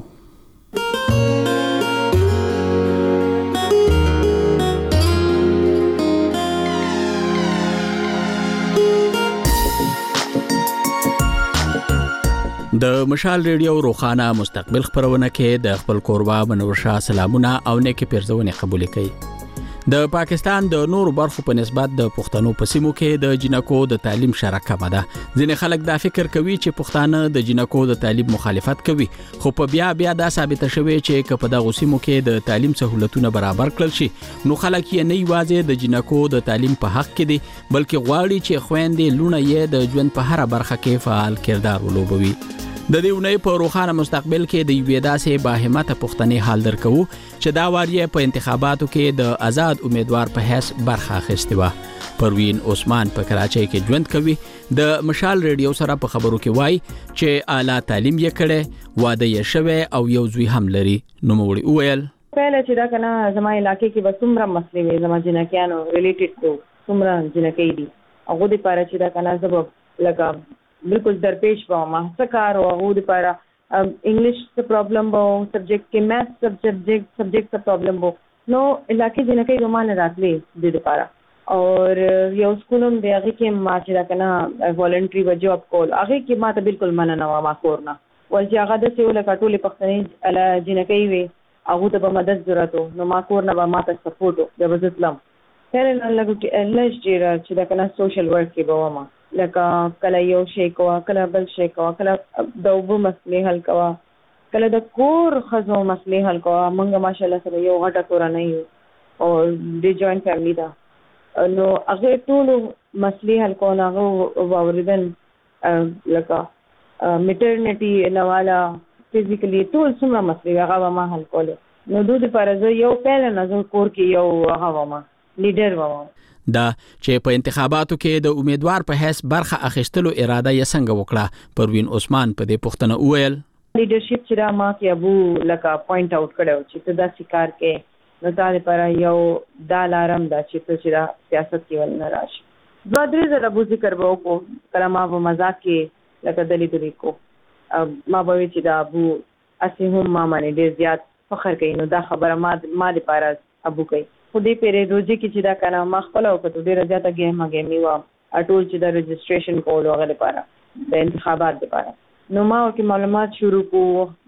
د مشال ریډیو روخانه مستقبل خبرونه کې د خپل کوربه منور شاه سلامونه او نیکه پیرزونه قبول کړي. د پاکستان د نورو برخو په نسبت د پښتنو په سیمو کې د جنکو د تعلیم شرک کمه ده. ځینې خلک دا فکر کوي چې پښتانه د جنکو د تعلیم مخالفت کوي خو په بیا دا ثابته شوی چې که په دغه سیمو کې د تعلیم سہولتونه برابر کړل شي نو خلک یې نه یوازې د جنکو د تعلیم په حق کې دي بلکې غواړي چې خويندې لونه یې د ژوند په هر برخه کې فعال کردار ولوبوي. د دې ونې په روخانه مستقبل کې د یوې داسې باهمته پښتنې حال درکو چې دا واریه په انتخاباتو کې د آزاد امیدوار په حیث برخه اخیستې و. پروین عثمان په کراچۍ کې ژوند کوي. د مشال ریډیو سره په خبرو کې وایي چې اعلی تعلیم یې کړي، واده یې شوی او یو زوی هم لري. نوموړي وویل پهله چې دا کنه زما علاقې کې به څومره مسلې وي زما جنکیانو ریلیټډ ټو څومره جنکې دي هغه د پاره چې دا کنه زب لگا بالکل درپیش و ما سکار او هغه د پاره انګلیش څه پرابلم وو سبجیکټ کې میث سبجیکټ څه پرابلم وو نو علاقې جنکې رومانه راتلې د لپاره اور یو سکولم دی هغه کې ما چې دا کنه والنټری و جاب کول هغه کې ما ته بالکل مننه و ما کورنا ول چې هغه د سیول کټولې پښتنې اله جنکې وي هغه ته به مدد ضرورت نو ما کورنا به ما ته سپورټ د وزتلم هر نه لګو کې لږ ډیر چې دا کنه سوشل ورک کې به ما لکه کله یو شی کوه کله بل شی کوه کله د اوبو مسلې حل کوه کله د کور خزو مسلې حل کوه موږ ماشاءالله سره یو غټه کورنۍ یو او د جوائنټ فیملی ده نو هغه ټول مسلې حل کوه هغه واوریدل لکه میټرنټي نواله فزیکلی ټول څومره مسلې هغه ما حل کوله نو دوی لپاره زه یو پیل نه زه کور کې یو هغه وم لیډر وم. دا چې په انتخاباتو کې د امیدوار په حیث برخه اخیستلو اراده یې څنګه وکړه، پروین عثمان په دې پوښتنه وویل لیډرشپ چې را ما کې ابو لکه پوینټ آوټ کړو چې ته دا سکار کې نو تا لپاره یو دا لارم دا چې ته چې را سیاست کې ول نه راشي. 2-3 ځله ابو ذکر وکړو کله ما په مزاق کې لکه دلی کو ما به چې دا ابو اسی هم ما باندې ډېر زیات فخر کوي، نو دا خبره ما لپاره ابو کوي. خو دې پیره روزي کې چې دا کنه ما خپل او کته ډیره زیاته ګیمي و ټول چې د رجسټریشن کول وغه لپاره د انتخابات لپاره. نو ما کې معلومات شروع کو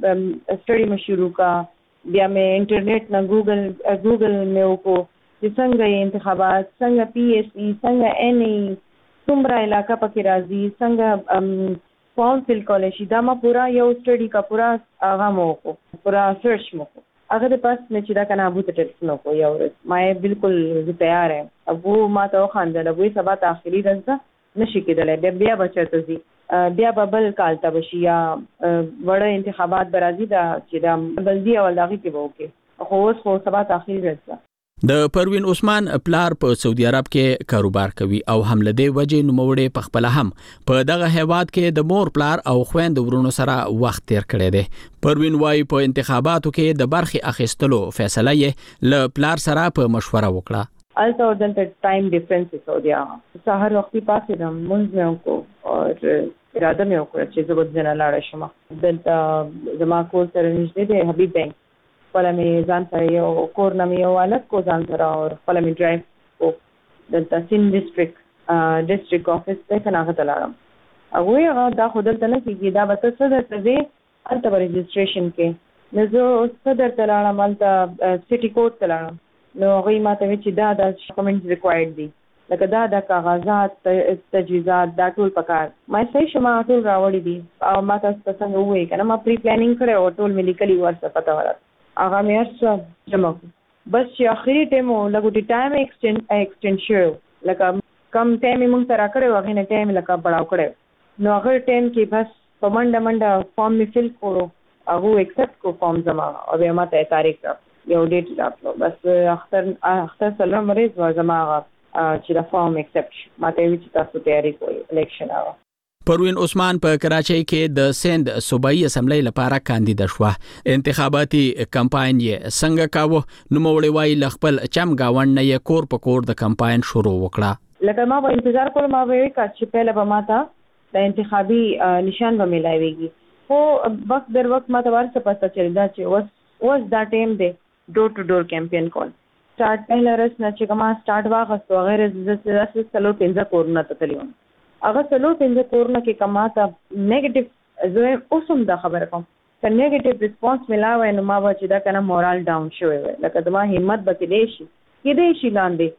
سټډي مې شروع کا، بیا مې انټرنیټ نه ګوګل مې وکړو چې څنګه انتخابات، څنګه PSE، څنګه NE، څومره علاقہ پکې راځي، څنګه فارم فل کولای شي. دا ما پورا یو سټډي کا پورا هغه مو وکړو، پورا سرچ مو وکړو. هغه د پاس مې چې دا کنه ابو ته ټیلیفون وکړو یو ورځ، ما یې بالکل تیار یم. ابو ما ته وخندل، ابو یې سبا ته آخري ورځ ده نشي کېدلی، بیا بچته ځي، بیا به بل کال ته بشي یا وړه انتخابات به راځي دا چې دا بلدي اول د هغې کې به وکړي، خو اوس خو سبا ته آخري ورځ ده. د پروین عثمان پلار په سعودي عرب کې کاروبار کوي او هم له دې وجې نوموړی په خپل هم په دغه هیواد کې د مور پلار او خويند ورونو سره وخت تیر کړی دی. پروین وايي په انتخاباتو کې د برخې اخیستلو فیصله یې له پلار سره په مشوره وکړه. الته دلته ټایم ډیفرنس سعودي سحر وختي پاسې د منځ مې وکړو او اراده مې وکړه چې زه به ځنه لاړه شم. دلته زما کور سره نږدې دی حبیب بینک، خپل مې ځان سره یو کور نه مې یو الګ کو ځان سره او خپل مې ډرایو کو دلته سین ډیسټریکټ افیس ته کنه هغه لاړم. هغه دا خو دلته نه کېږي، دا به څه درته دی هلته به رجسټریشن کې نو زه څه درته لاړم هلته سټي کوډ ته لاړم. نو هغوی ما ته وایي چې دا ډاکومنټس ریکوایرډ دي، لکه دا کاغذات تجویزات دا ټول پکار. ما صحیح شما ټول راوړي دي او ما تاسو ته څنګه ووایي که نه ما پری پلانینګ کړی او ټول مې لیکلي ورته پته ورته هغه مې هر څه جمع کړو. بس چې آخري ټایم و لږ ټایم ایکسټینډ شوی، لکه کم ټایم یې موږ ته راکړی و هغې نه ټایم لکه بړاو کړی. نو هغه ټایم کې بس په منډه فارم مې فل کړو، هغو ایکسپټ کړو فارم زما او بیا ما ته یې تاریخ راکړو، یو ډیټ راکړو. بس اختر څلورم ورځ وه زما هغه چې دا فارم ایکسپټ شو، ما ته یې ویل چې تاسو تیاری کوئ الیکشن هغه. پروین عثمان په کراچۍ کې د سند صوبایي اسمبلی لپاره کاندیدا شوه. انتخاباتي کمپاین یې څنګه کاوه؟ نوموړی وایي له خپل چم گاونډ نه یې کور په کور د کمپاین شروع وکړه. لکه ما به انتظار کولم، ما به وکړ چې پهله به ما ته د انتخابي نشان به میلاویږي، خو وخت در وخت ما ته ورڅه پته چلیدا چې اوس دا ټایم دی ډور ټو ډور کیمپین کول. سٹارټ پهله ورځ نه چې ما سٹارټ واغستو هغه ورځ زه څلور پنځه کورونه ته تللی وم. هغه څلور پنځه کورونه کې که ما ته نیګیټیو زه اوس هم دا خبره کوم که نیګیټیو ریسپانس ملاوی نو ما به چې دا که نه مورال ډاون شوی وی، لکه زما همت به کېدی شي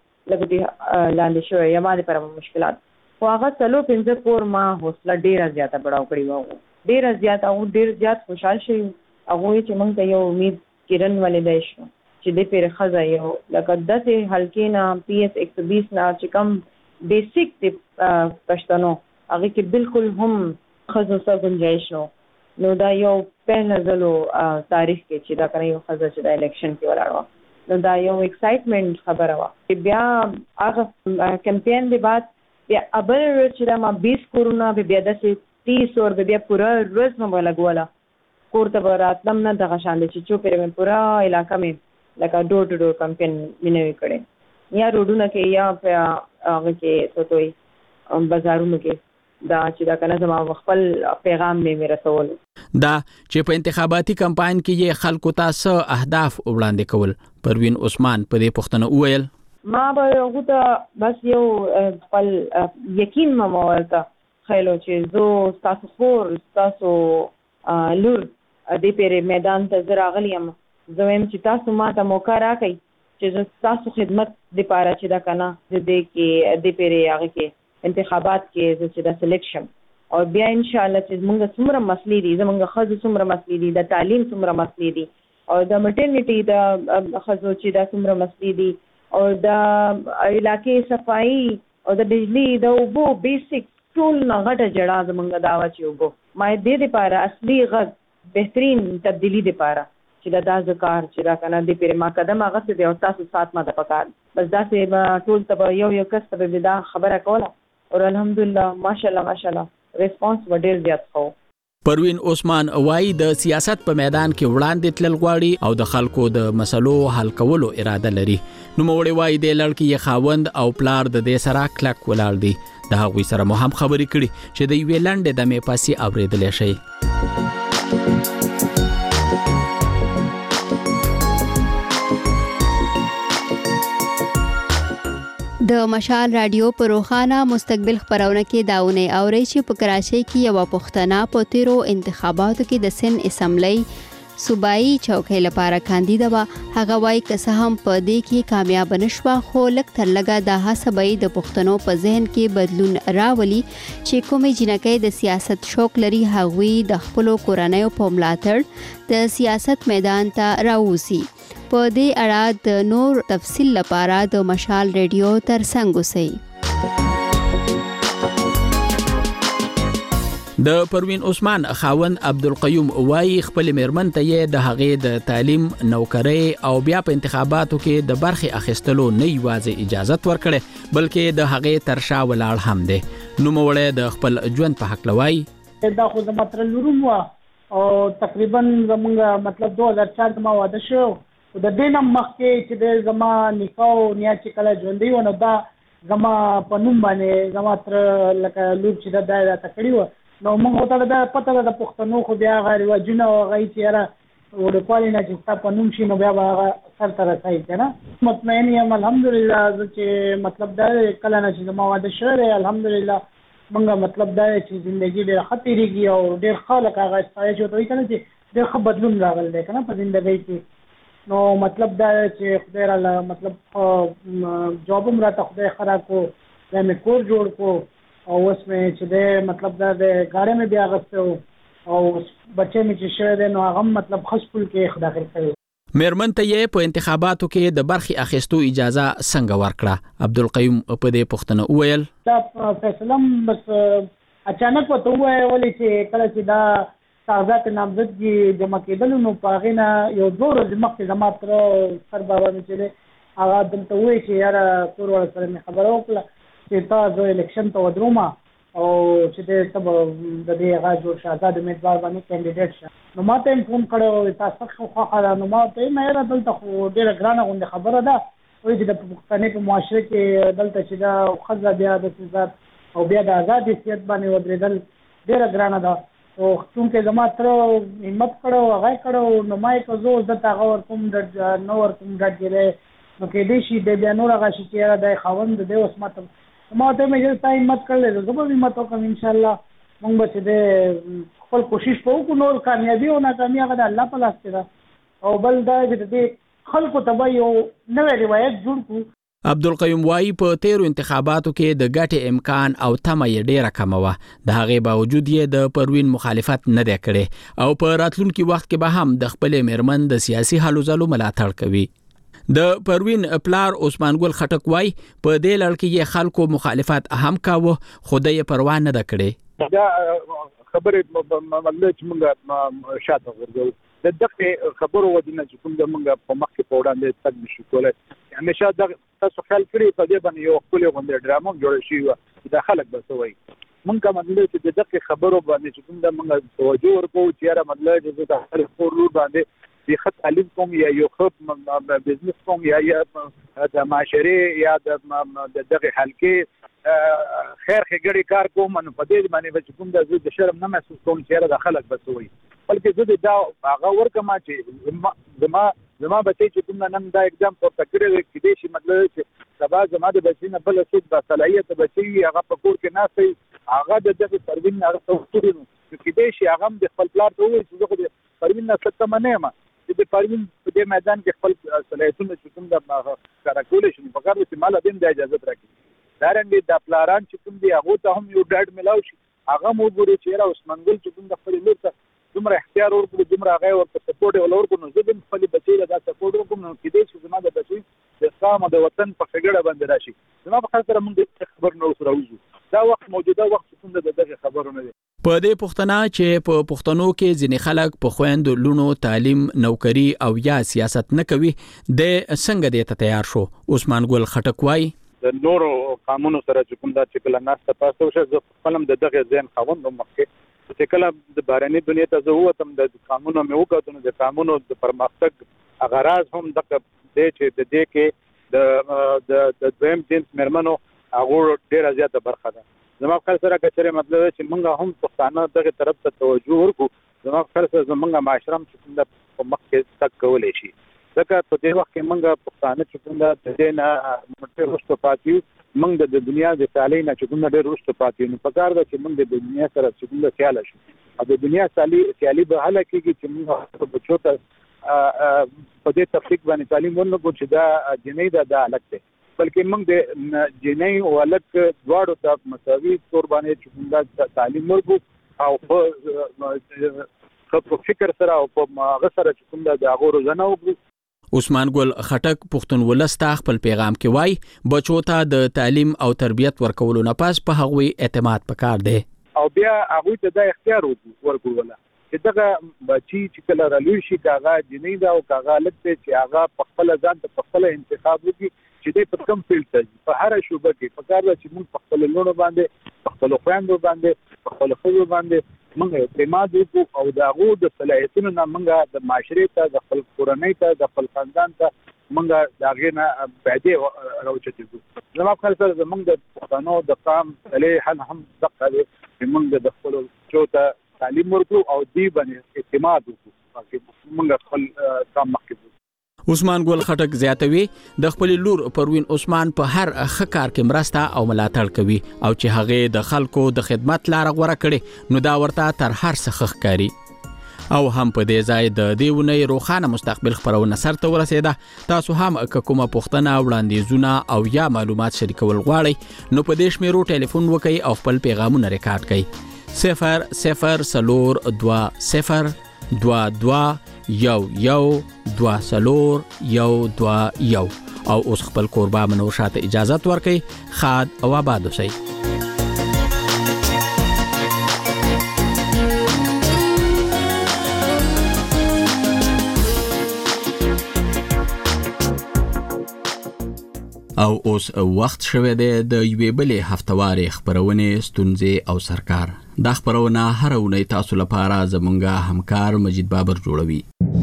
لاندې شوی یا ما دپاره به مشکلات. خو هغه څلور پنځه کور ما حوصله ډېره زیاته بړاو کړې وه، ډېره زیات هغوی ډېر زیات خوشحال شوي. هغوی چې موږ ته یو امید کرن ولیدی شو چې دې پرې ښځه یو لکه داسې حلقې نه PS 120 نه چې کوم بیسیک دی پښتنو هغې کې بالکل هم ښځو څه گنجایش نو. نو دا یو پهله ځل تاریخ کې چې دا کنه یو ښځه چې دا الیکشن کې ولاړه وه، نو دا یو ایکسایټمنټ خبره وه. بیا هغه کمپین د بعد بیا بل ورځ چې دا ما 20 کورونه بیا داسې 30 اور بیا پوره ورځ مې به لګوله کور ته به راتلم نه دغه شان دی چې چوپې مې پوره علاقه مې لکه ډور ټو ډور کمپین مې نوي کړی، یا روډونه کې یا په هغه کې څه توی بازارونو کې دا چې دا کنه زما خپل پیغام مې رسول. دا چې په انتخاباتي کمپاین کې یې خلکو ته څه اهداف وړاندې کول، پروین عثمان په دې پوښتنه وویل ما به هغو ته بس یو خپل یقین مې ورته خیلو چې زه ستاسو خور ستاسو لور دې پرې میدان ته زه راغلی یم، زه وایم چې تاسو ما ته موقع راکئ چې زه ستاسو خدمت دپاره چې دا که نه زه دې کې دې پرې هغه کې انتخابات کې زه چې دا سلیکټ شم. او بیا انشاءالله چې زمونږ څومره مسلې دي، زمونږ ښځو څومره مسلې دي، د تعلیم څومره مسلې دي، او د مټرنیټي د ښځو چې دا څومره مسلې دي، او د علاقې صفایي او د بجلی د اوبو بیسیک ټول نه غټه جړه زمونږ دا وه چې اوبو ما دې دپاره اصلي غږ بهترین تبدیلي دپاره چې دا ذکر چې دا کنه دې پر ما قدم هغه څه دی او تاسو سات ما د پکار بس دا سه ټول ته یو کس ته دا خبره کوله او الحمدلله ماشاءالله ریسپانس وړ زیات خو. پروین عثمان وایي د سیاست په میدان کې وړاندې تلل غواړي او د خلکو د مسلو حل کولو اراده لري. نوموړی وایي د لړکی یې خاوند او پلار د دې سره کلک ولاړ دي. د هغوی سره مو هم خبرې کړي چې د یوې لنډې دمې پسې اورېدلی شئ. د مشال رادیو په روخانه مستقبل خبرونه کې داونه اوري چې په کراچۍ کې یو پښتنه په تیرو انتخاباتو کې د سن اسمبلی صوبایي چوکۍ لپاره کاندیدا و. هغه وايي که څه هم په دې کې کامیاب نشوه خو لږ تر لږه د حسابي د پښتنو په ذهن کې بدلون راولي چې کومې جنکۍ د سیاست شوق لري هغوی د خپل کورنۍ په ملاتړ د سیاست میدان ته راوځي. په دې اړه د نور تفصیل لپاره د مشال ریډیو ترڅنګ اوسئ. د پروین عثمان خاوند عبدالقیوم وایي خپل میرمن ته یې د هغې د تعلیم نوکرۍ او بیا په انتخاباتو کې د برخې اخیستلو نه یوازې اجازت ورکړې بلکې د هغې تر شا ولاړ هم دی. نوموړی د خپل ژوند په هکله وایي دا خو زما تر لورم وه او تقریبا زمونږ مطلب 2004 کې ما واده شو. د دې نه مخکې چې د زما نکاح او نیا چې کله ژوندی و نو دا زما په نوم باندې زما تر لکه لور چې دا راته کړي وه نو موږ ورته دا پته ده د پښتنو خو بیا هغه رواجونه او هغه چې یاره وړوکوالي نه چې ستا په نوم شي نو بیا به هغه سر ته رسوي که نه. مطمئن یم الحمدلله زه چې مطلب دا کله نه چې زما واده شوی دی الحمدلله موږ مطلب دا چې زندګي ډېره ښه تېرېږي او ډېر ښه لکه هغه ستایش ورته وایي که نه چې ډېر ښه بدلون راغلی دی که نه په زندګۍ کې. نو مطلب دا چې خدای راله مطلب جواب هم راته خدای ښه راکړو بیا مې کور جوړ کړو او اوس مې چې دی مطلب دا د ګاډی مې بیا اخیستی و او بچی مې چې شوی دی نو هغه هم مطلب ښه سکول کې داخل کړی. میرمن ته یې په انتخاباتو کې د برخې اخیستو اجازه څنګه ورکړه؟ عبدالقیوم په دې پوښتنه وویل دا فیصله هم بس اچانک ورته ووایه ولې چې کله چې دا کاغذات نامزدګي جمع کېدلو نو په هغې نه یو 2 ورځې مخکې زما تره سر بابا مې چې دی هغه دلته ووایي چې یاره کور والا سره مې خبره وکړه چې تا زه الیکشن ته ودروم او چې دی ته به د دې هغه جوړ شه آزاد امیدوار باندې کینډیډیټ شه. نو ما ته یې فون کړی تا سخت خوښه ده. نو ما ورته ویم یاره دلته خو ډېره ګرانه غوندې خبره ده وایي چې د پښتنې په معاشره کې دلته چې دا ښځه بیا د ذات او بیا د آزاد حیثیت باندې ودرېدل ډېره ګرانه ده. او چونکې زما تره همت کړی و هغه یې کړی و نو ما یې که زه زه ته هغه ورکوم نه ورکوم ډډ کېدی نو کېدای شي دی بیا نور هغه شي چې یاره دی خاوند دی اوس ما ته ما ورته وایم چې تا همت کړی دی زه به همت وکړم انشاءالله موږ به چې دی خپل کوشش به وکړو نور کامیابي او ناکامي هغه د الله په لاس کې ده او بل دا چې د دې خلکو ته به یو نوی روایت جوړ کړو. عبدالقیوم وایي په تیرو انتخاباتو کې د ګټې امکان او تمه یې ډېره کمه وه. د هغې باوجود یې د پروین مخالفت نه دی کړی او په راتلونکي وخت کې به هم د خپلې میرمن د سیاسي هلو ځلو ملاتړ کوي. د پروین پلار عثمان ګل خټک وایي په دې لړ کې یې خلکو مخالفت هم کاوه خو ده یې پروا نه ده کړې. دا خبرې مطلب چې موږ شاته ورګو د دغه خبرو ودینه چې کوم د موږ په مخ کې په وړاندې تګ نشو کولای. همیشه دا تاسو خیال کړی په دې باندې یو خپل غونډه ډرامه جوړ شي و د خلک به سوي موږ کوم مطلب چې دغه خبرو باندې چې کوم د موږ توجه ورکو چې را مطلب چې د خپل خور باندې د خط تعلیم کوم یا یو خط بزنس کوم یا د معاشري یا د دغه حلقې خیر خګړي کار کوم نو په دې باندې چې کوم د شرم نه محسوس کوم چې د خلک به سوي بلکې زه دا هغه ورکما چې زما بچی چې کوم نن دا اقدام پورته کړی کېدای شي مطلب چې سبا زما د بچی نه بل څه د صلاحیت بچی هغه په کور کې ناسي هغه د دغه پروین هغه توګه نو کېدای شي هغه د خپل پلان ته وایي چې زه د پروین نه څه منه ما چې د پروین په دې میدان کې خپل صلاحیتونه چې کوم د کارکول شي په کار کې مال دین د اجازه راکړي دارنګ د پلان چې کوم دی هغه ته هم یو ډاډ ملاوي شي هغه مو ګوري چې را عثمان ګل چې کوم د خپل لور ته دومره اختیار ورکړو دومره هغه ورته سپورټ ولورکو نو زه د خپل بچی له سپورټ وکم نو کېدای شي زما د بچی د اسلام او د وطن په خګړه باندې راشي زما په خاطر موږ خبر نو سره وځو دا وخت موجوده وخت کوم د دغه خبرونه دي. په دې پوښتنه چې په پښتنو کې ځینې خلک په خويندو لونو تعلیم نوکری او یا سیاست نه کوي د څنګه دې ته تیار شو. عثمان ګل خټک وایي د نورو قانونو سره چې کوم دا چې کله ناسته پاسته وشه زه خپلم د دغه ځین خوند مخکې چې کله د بهرني دنیا ته زه ووتم د قانونو مې وکړو د قانونو د پرمختګ غرض هم دغه دی چې د دې کې د دویم جنس مېرمنو هغه ډېره زیاته برخه ده. زما خپل سره کچره مطلب چې موږ هم پښتانه دغه طرف ته توجه ورکړو. زما خپل سره زمونږ معاشره چې د مخکې تک کولای شي ځکه په دې وخت کې موږ پښتانه چې د دې نه موږ ورسته پاتیو موږ د دنیا د تعلیم نه چې موږ ډېر ورسته پاتیو. نو په کار ده چې موږ د دنیا سره چې موږ خیال شو او د دنیا سیالي به حل کېږي چې موږ بچو ته په دې تفصیل باندې تعلیم ورنکړو چې دا جنې دا الګ دی بلکې موږ د جنې او الګ دواړو ته مساوي تور باندې چې موږ تعلیم ورکړو او په فکر سره او په هغه سره چې کوم د هغه روزنه وکړو. عثمان ګل خټک پښتون ولستا خپل پیغام کې وای بچو ته د تعلیم او تربیت ورکولو نه پاس په هغوی اعتماد پکار دی او بیا هغه ته د اختیار ورکول چې دغه بچی چې کله رالوي شي کاغه جنې دا او کاغه لکه چې هغه په خپل ځان ته په خپل انتخاب وکړي چې د په کوم فیلډ ته په هر شوبه کې په کار چې موږ په خپل لونو باندې په خپل خويندو باندې په خپل خو باندې موږ اعتماد وکړو او د هغه د صلاحیتونو نه موږ د معاشري ته د خپل کورنۍ ته د خپل خاندان ته موږ دا غینه بعدې راوچتو. زما خپل سره موږ د پښتنو د قام له حل هم دغه موږ د خپل چوته تعلیم ورکړو او دی باندې اعتماد وکړو چې موږ خپل کام مخکې. عثمان ګل خټک زیاتوي د خپل لور پروین عثمان په هر ښه کار کې مرسته او ملاتړ کوي او چې هغه د خلکو د خدمت لار غوړه کړي نو دا ورته تر هر څه ښکاري. او هم په دې ځای د دیونې روخانه مستقبل خبرونه سره ورسېده. تاسو هم کومه پوښتنه وړاندیزونه او یا معلومات شریکول غواړئ نو په دې شمیرو ټلیفون وکړئ او خپل پیغامونه ریکارډ کړئ 00220 22 او اوس خپل قربا منو شاته اجازه ورکړئ. خاد او آباد اوسئ. او اوس وخت شوه د یوې بلې هفتوارې خبرونه ستونزې او سرکار. دا خبرونه هر اونۍ تاسو لپاره زمونږه همکار مجید بابر جوړوي.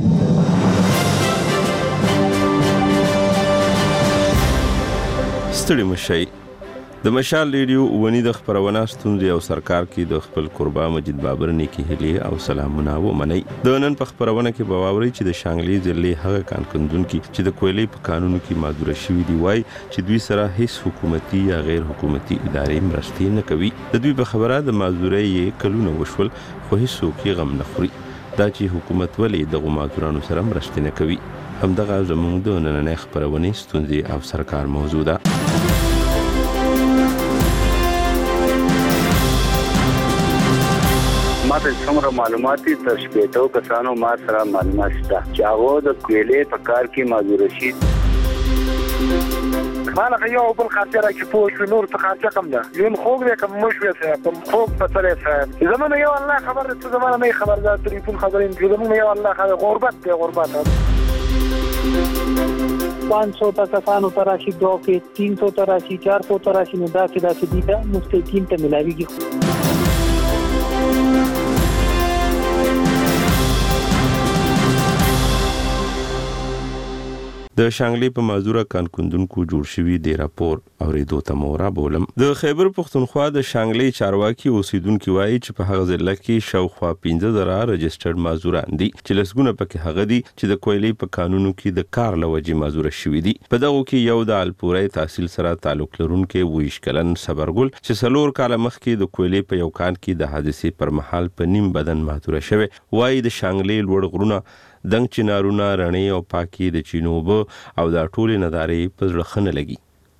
ستړي مشي د مشال ریډیو ونی د خبرونه ستونزې او سرکار کې د خپل قربا مجید بابر نیکی هلي او سلامونه و منی. د نن په خبرونه کې بواوري چې د شانګلي ضلع هغه کانکندون کې چې د کویلې په قانونو کې معذور شوی دی وای چې دوی سره هیڅ حکومتي یا غیر حکومتي ادارې مرستې نه کوي. د دوی په خبره د معذورۍ کلونه وشول خو هیڅوک یې غم نه خوري. دا چې حکومت ولې د معذورانو سره مرستې نه کوي همدغه زموږ د نننۍ خبرونه ستونزې او سرکار موضوع ده. ما ته څومره معلومات دي تر شپږ کسانو ما سره معلومات شته چې هغه د کویلې په کار کې معذور شي. مالا یو بل خاطر کې پوه شو نور څه خاطر کم ده یم خوګ دې کوم مشوي څه کوم خوګ په تلې څه زمونه یو الله خبر څه زمونه نه خبر ده ټلیفون خبرین چې زمونه یو الله خبر غربت دی غربت 500 کسانو تراشی 2 کې 300 تراشی 400 تراشی نه دا چې دي دا مستقیم ته ملاويږي. د شانګلي په معذوره کانکندونکو جوړ شوی دی راپور اوریدو ته مورا بولم. د خیبر پختونخوا د شانګلي چارواکي اوسیدونکو وایي چې په هغه ځل کې شاوخوا 15,000 رجسټرډ معذوران دي چې لسګونه پکې هغه دي چې د کویلې په قانونو کې د کار لوجې معذور شوی دي. په دغه کې یو د الپورې تحصیل سره تعلق لرونکي ویش کلن صبرګل چې سلور کال مخکې د کویلې په یو کان کې د حادثې پر مهال په نیم بدن معذور شوی وایي د شانګلي لوړ غرونه دنګ چنارونه رڼې او پاکي د چینوبه او د ټولې ندارې په ځړخنه لګي.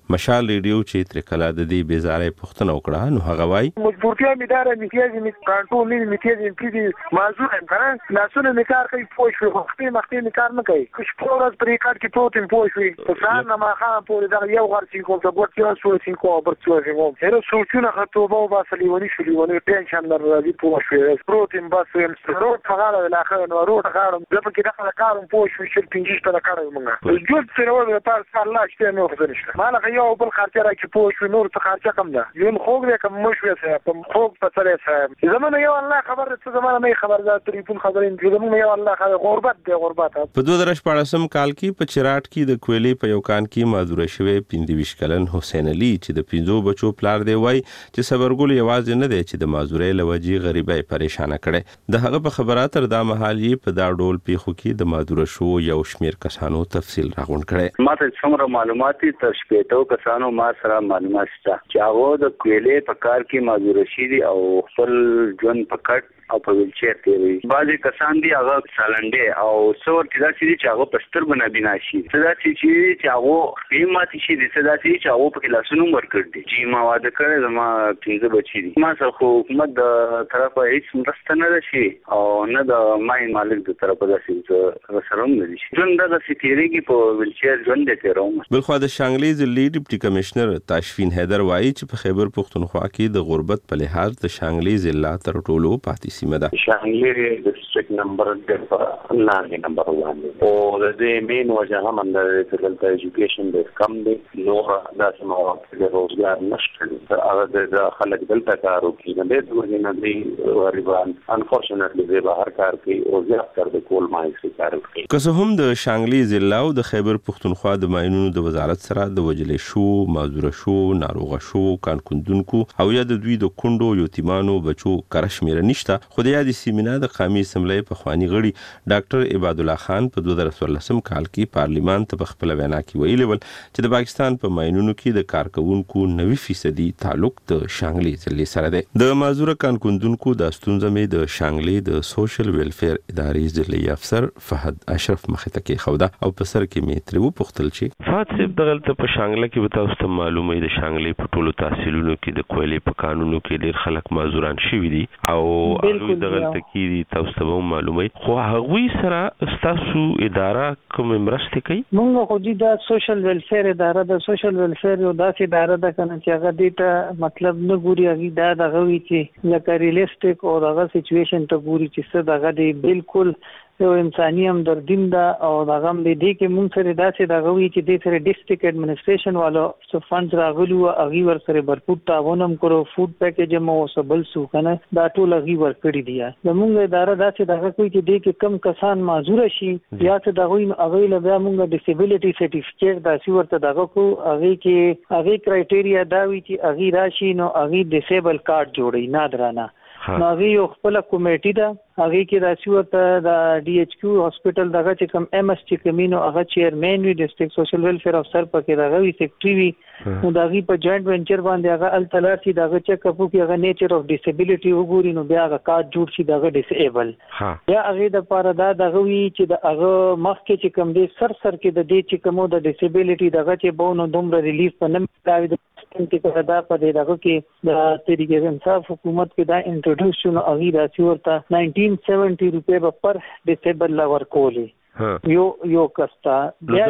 مشال ریډیو چې تر کله د دې بیزارې پښتنه وکړه نو هغه وایي مجبورتیا می داره میتیازی می کنټرول نه میتیازی کی موضوع هم کنه لاسونه می کار کوي پوښ وي وختي می کار نه کوي کښ پورز پریکار کې پروتین پوښ وي ځان نه ما خان پورې دا یو غرسي کوم څه ورته سو سینکو ورته کوم هر سوچونه خطوبه او باسلیونی شلیونی ټینشن در راځي پوښ وي پروتین بس هم سترو څنګه له اخر نو روټ غاړم د پکې دغه کارم پوښ وي چې 15 ته کارم موږ جوړ څه نو د پار الله شته نو خزنه ما له یو بل خرچه را کې پوښ وي نور څه خرچه کم ده یو خوګ دې کم مش وي څه خوګ په سره څه زمونه یو الله خبر څه زمونه نه خبر ده ټلیفون خبرین زمونه یو الله خبر غربت دی غربت په 2014 کال کې په چراټ کې د کویلې په یو کان کې معذور شوی 25 کلن حسین علي چې د 15 بچو پلار دی وای چې صبرګل یوازې نه دی چې د معذورې لوجي غریبۍ پریشان کړي د هغه په خبرات تر دا محل یې په دا ډول پیخو کې د معذور شو یو شمیر کسانو تفصیل راغون کړي ماته څومره معلوماتي تر شپېتو کسانو ما سره معلومات شته چې هغه د کویلې په کار کې معذور شي او خپل ژوند پکړ او په ویلچیر تیری بعضی کسان دي هغه سالنډه او څور چې دا چې هغه پستر بنا بنا شي صدا چې هغه قیمتي شي د صدا چې هغه په لاسونو ورکړ دي چې ما واده کړی زما 15 بچی دي ما سره حکومت د طرفه هیڅ مرسته نه شي او نه د مای مالک د طرفه د سیمه سره نه دي ژوند د سیتیریږي په ویلچیر ژوند دي تیروم بلخو د شانګلي ضلعي ډیپټي کمشنر تاشفین حیدر وایي چې په خیبر پختونخوا کې د غربت په لحاظ د شانګلي ضلع تر ټولو پاتې سیمه ده شانګلي ډسټریکټ نمبر 9 نمبر 1 او د دې مین وجه هم د دلته ایجوکیشن د کم دی نو دا سماوات د روزګار نشته هغه د خلک دلته کارو کوي نه د ورنه دی غریبان انفورچونټلی د بهر کار کوي او زیات تر د کول ماینز کار کوي که څه هم د شانګلي ضلع او د خیبر پختونخوا د ماینونو د وزارت سره د وجلې شو معذور شو ناروغ شو کانکوندونکو او یا د دوی د کندو یتیمانو بچو کرشمیر نشته خو د یادې سیمینار د قومي اسمبلی په خواني غړي ډاکټر عباد الله خان په 2014 کال کې پارلیمان ته په خپل وینا کې ویلي ول چې د پاکستان په ماینونو کې د کارکونکو 90% تعلق د شانګلي ضلع سره دی د معذور کانکوندونکو د ستونزې د شانګلي د سوشل ویلفیر ادارې ضلعي افسر فهد اشرف مخته کې خوده او په سر کې می تر و پختل چې فات صاحب دغلت په شانګله کې به تاسو ته معلومه د شانګلي په ټولو تحصیلونو کې د کویلې په قانونو کې ډیر خلک معذوران شوي دي او دغلت کې تاسو ته معلومه خو هغوی سره تاسو اداره کوم مرسته کوي موږ خو د سوشل ویلفیر اداره د سوشل ویلفیر یو داسې اداره ده کنه چې هغه دې ته مطلب نه ګوري هغه دا دغه وی چې لکه ریلیسټیک او دغه سچويشن ته ګوري چې څه دغه دی بالکل یو انساني هم دردیم ده او دغه هم دې کې مونږ سره داسې دغه وی چې د سره ډیسټریکټ ایڈمنسټریشن والو څو فنډز راغلو هغه ور سره برپور تعاون هم کړو فود پیکیج هم او سبل سو کنه دا ټول هغه ور کړی دی زموږ اداره داسې دغه کوي چې دې کې کم کسان معذور شي یا څه دغه هغه له بیا مونږ ډیسیبিলিټي سرټیفیکیټ داسې ورته دغه کو هغه کې هغه کرایټیریا دا وی چې هغه راشي نو هغه ډیسیبل کارت جوړي نادرانه نو هغه یو خپل کمیټي ده هغه کې راځي ورته د ډي ایچ کیو هاسپټل دغه چې کوم ام اس چې کمینو هغه چیرمن وی ډیسټریکټ سوشل ویلفیر افسر پکې دغه وی سیکریټری وی نو دغه په جوائنٹ وینچر باندې هغه التلارسي دغه چیک اپ کوي هغه نیچر اف ډیسیبিলিټي وګوري نو بیا هغه کارت جوړ شي دغه ډیسیبل یا هغه د پاره دا دغه وی چې د هغه مخکې چې کوم دی سر کې د دې چې کومو د ډیسیبিলিټي دغه چې بونو دومره ریلیف په نم داوي د کې دا په دغه کې د طریقې انصاف حکومت کې دا انټروډیوس شو هغه راځي ورته 1970 روپے پر ډیسیبل لا ورکولې یو کستا بیا